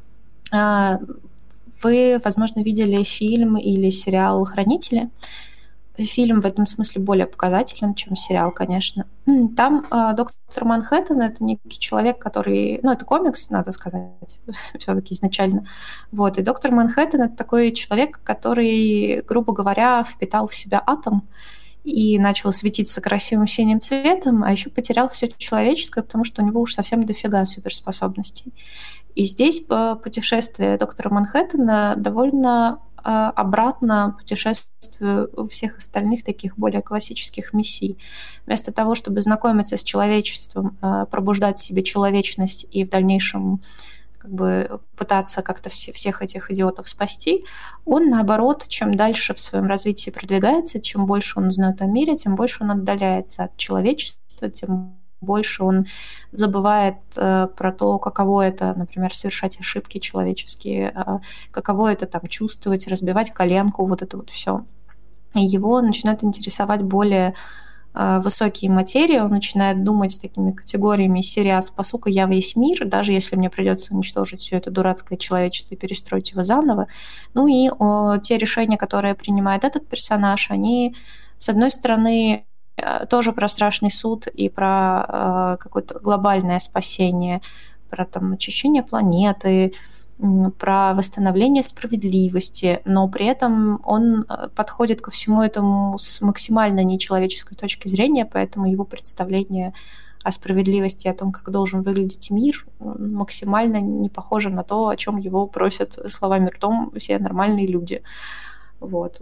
Вы, возможно, видели фильм или сериал «Хранители». Фильм в этом смысле более показателен, чем сериал, конечно. Там э, доктор Манхэттен — это некий человек, который... Ну, это комикс, надо сказать, все-таки изначально. Вот. И доктор Манхэттен — это такой человек, который, грубо говоря, впитал в себя атом и начал светиться красивым синим цветом, а еще потерял все человеческое, потому что у него уж совсем дофига суперспособностей. И здесь путешествие доктора Манхэттена довольно обратно путешествию всех остальных таких более классических миссий. Вместо того, чтобы знакомиться с человечеством, пробуждать в себе человечность и в дальнейшем как бы пытаться как-то всех этих идиотов спасти, он, наоборот, чем дальше в своем развитии продвигается, чем больше он узнает о мире, тем больше он отдаляется от человечества, тем больше он забывает э, про то, каково это, например, совершать ошибки человеческие, э, каково это там чувствовать, разбивать коленку, вот это вот все. И его начинает интересовать более э, высокие материи, он начинает думать такими категориями серии «Спасу-ка я весь мир», даже если мне придется уничтожить все это дурацкое человечество и перестроить его заново. Ну и о, те решения, которые принимает этот персонаж, они, с одной стороны, тоже про страшный суд и про э, какое-то глобальное спасение, про там, очищение планеты, про восстановление справедливости, но при этом он подходит ко всему этому с максимально нечеловеческой точки зрения, поэтому его представление о справедливости, о том, как должен выглядеть мир, максимально не похоже на то, о чем его просят словами ртом все нормальные люди. Вот.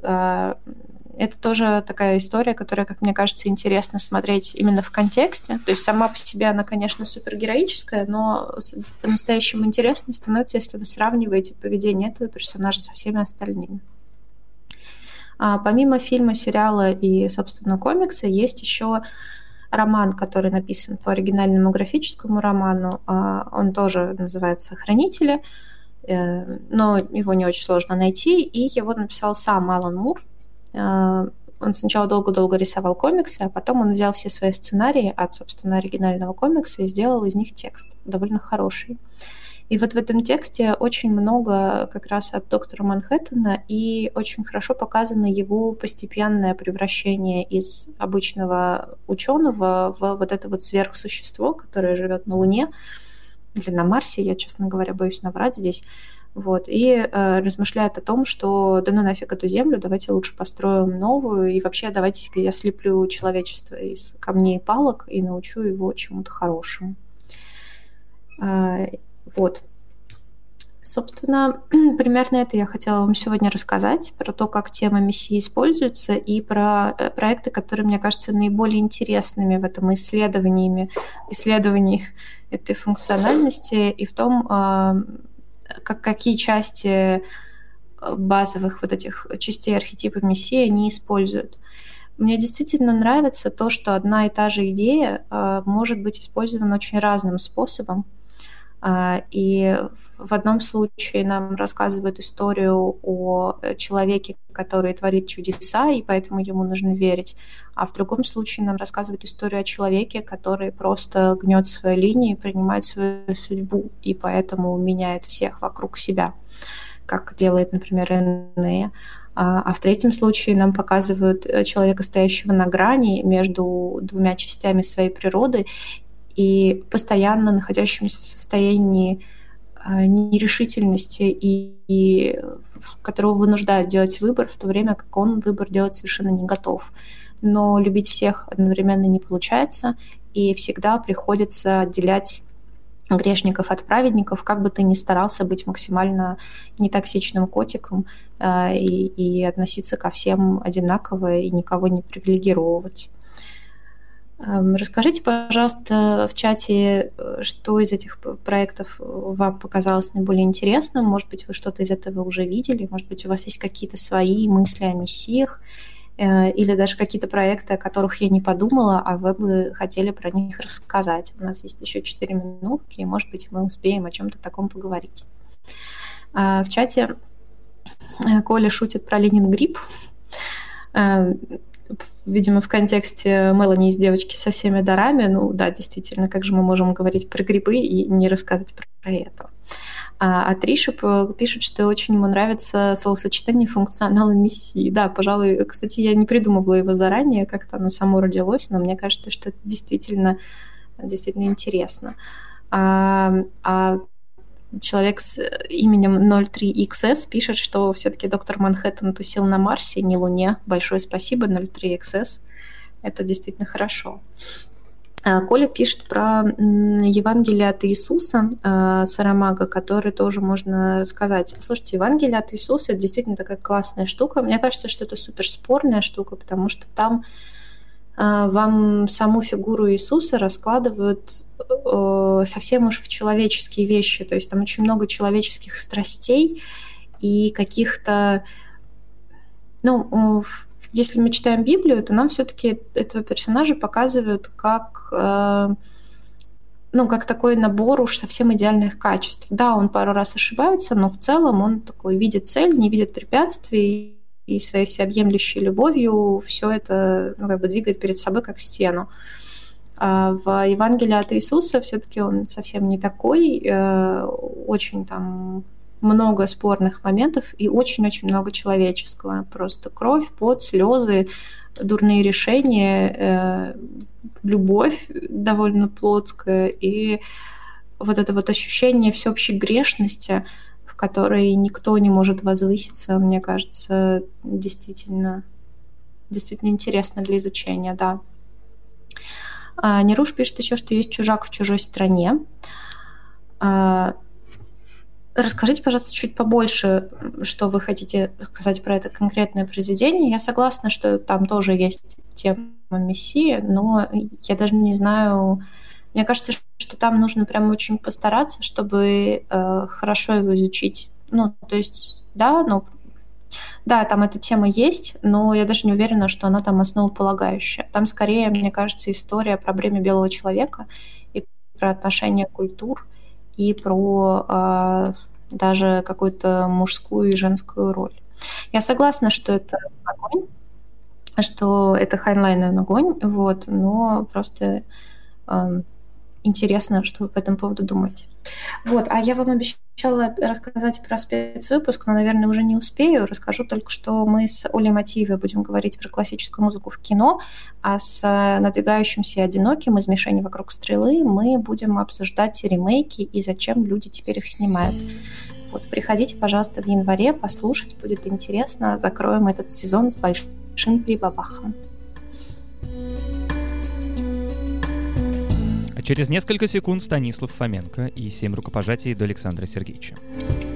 Это тоже такая история, которая, как мне кажется, интересно смотреть именно в контексте. То есть сама по себе она, конечно, супергероическая, но по-настоящему интересно становится, если вы сравниваете поведение этого персонажа со всеми остальными. А помимо фильма, сериала и, собственно, комикса, есть еще роман, который написан по оригинальному графическому роману. Он тоже называется «Хранители», но его не очень сложно найти, и его написал сам Алан Мур. Он сначала долго-долго рисовал комиксы, а потом он взял все свои сценарии от, собственно, оригинального комикса и сделал из них текст, довольно хороший. И вот в этом тексте очень много как раз от доктора Манхэттена, и очень хорошо показано его постепенное превращение из обычного ученого в вот это вот сверхсущество, которое живет на Луне или на Марсе, я, честно говоря, боюсь наврать здесь. Вот, и э, размышляет о том, что да ну нафиг эту Землю, давайте лучше построим новую, и вообще давайте я слеплю человечество из камней и палок и научу его чему-то хорошему. Э, вот. Собственно, примерно это я хотела вам сегодня рассказать, про то, как тема миссии используется, и про проекты, которые, мне кажется, наиболее интересными в этом исследовании, исследовании этой функциональности, и в том, как, какие части базовых вот этих частей архетипа мессии они используют. Мне действительно нравится то, что одна и та же идея может быть использована очень разным способом. И в одном случае нам рассказывают историю о человеке, который творит чудеса, и поэтому ему нужно верить. А в другом случае нам рассказывают историю о человеке, который просто гнет свои линии, принимает свою судьбу, и поэтому меняет всех вокруг себя, как делает, например, Энея. А в третьем случае нам показывают человека, стоящего на грани между двумя частями своей природы, и постоянно находящимся в состоянии нерешительности, и, и которого вынуждают делать выбор, в то время как он выбор делать совершенно не готов. Но любить всех одновременно не получается, и всегда приходится отделять грешников от праведников, как бы ты ни старался быть максимально нетоксичным котиком э, и, и относиться ко всем одинаково и никого не привилегировать. Э, расскажите, пожалуйста, в чате, что из этих проектов вам показалось наиболее интересным. Может быть, вы что-то из этого уже видели, может быть, у вас есть какие-то свои мысли о мессиях, или даже какие-то проекты, о которых я не подумала, а вы бы хотели про них рассказать. У нас есть еще четыре минутки, и, может быть, мы успеем о чем-то таком поговорить. В чате Коля шутит про Ленин-грипп. Видимо, в контексте Мелани из «Девочки со всеми дарами». Ну да, действительно, как же мы можем говорить про грибы и не рассказывать про это. А Триша пишет, что очень ему нравится словосочетание функционала мессии. Да, пожалуй, кстати, я не придумывала его заранее, как-то оно само родилось, но мне кажется, что это действительно, действительно интересно. А, а человек с именем ноль три икс эс пишет, что все-таки доктор Манхэттен тусил на Марсе, не Луне. Большое спасибо, ноль три икс эс. Это действительно хорошо. Коля пишет про Евангелие от Иисуса Сарамага, который тоже можно рассказать. Слушайте, Евангелие от Иисуса — это действительно такая классная штука. Мне кажется, что это суперспорная штука, потому что там вам саму фигуру Иисуса раскладывают совсем уж в человеческие вещи. То есть там очень много человеческих страстей и каких-то... ну, если мы читаем Библию, то нам все-таки этого персонажа показывают как, э, ну, как такой набор уж совсем идеальных качеств. Да, он пару раз ошибается, но в целом он такой видит цель, не видит препятствий, и своей всеобъемлющей любовью все это, ну, как бы двигает перед собой как стену. А в Евангелии от Иисуса все-таки он совсем не такой, э, очень там... много спорных моментов и очень-очень много человеческого. Просто кровь, пот, слезы, дурные решения, э, любовь довольно плотская и вот это вот ощущение всеобщей грешности, в которой никто не может возвыситься, мне кажется, действительно, действительно интересно для изучения, да. А Неруш пишет еще, что есть чужак в чужой стране. А, Расскажите, пожалуйста, чуть побольше, что вы хотите сказать про это конкретное произведение. Я согласна, что там тоже есть тема мессии, но я даже не знаю... Мне кажется, что там нужно прям очень постараться, чтобы э, хорошо его изучить. Ну, то есть, да, ну, да, там эта тема есть, но я даже не уверена, что она там основополагающая. Там скорее, мне кажется, история про бремя белого человека и про отношения культур, и про э, даже какую-то мужскую и женскую роль. Я согласна, что это огонь, что это хайнлайнер огонь, вот, но просто э, интересно, что вы по этому поводу думаете. Вот, а я вам обещала рассказать про спецвыпуск, но, наверное, уже не успею. Расскажу только, что мы с Олей Матиевой будем говорить про классическую музыку в кино, а с надвигающимся «Одиноким» из «Мишени вокруг стрелы» мы будем обсуждать ремейки и зачем люди теперь их снимают. Вот, приходите, пожалуйста, в январе послушать, будет интересно. Закроем этот сезон с большим прибабахом. А через несколько секунд Станислав Фоменко и семь рукопожатий до Александра Сергеевича.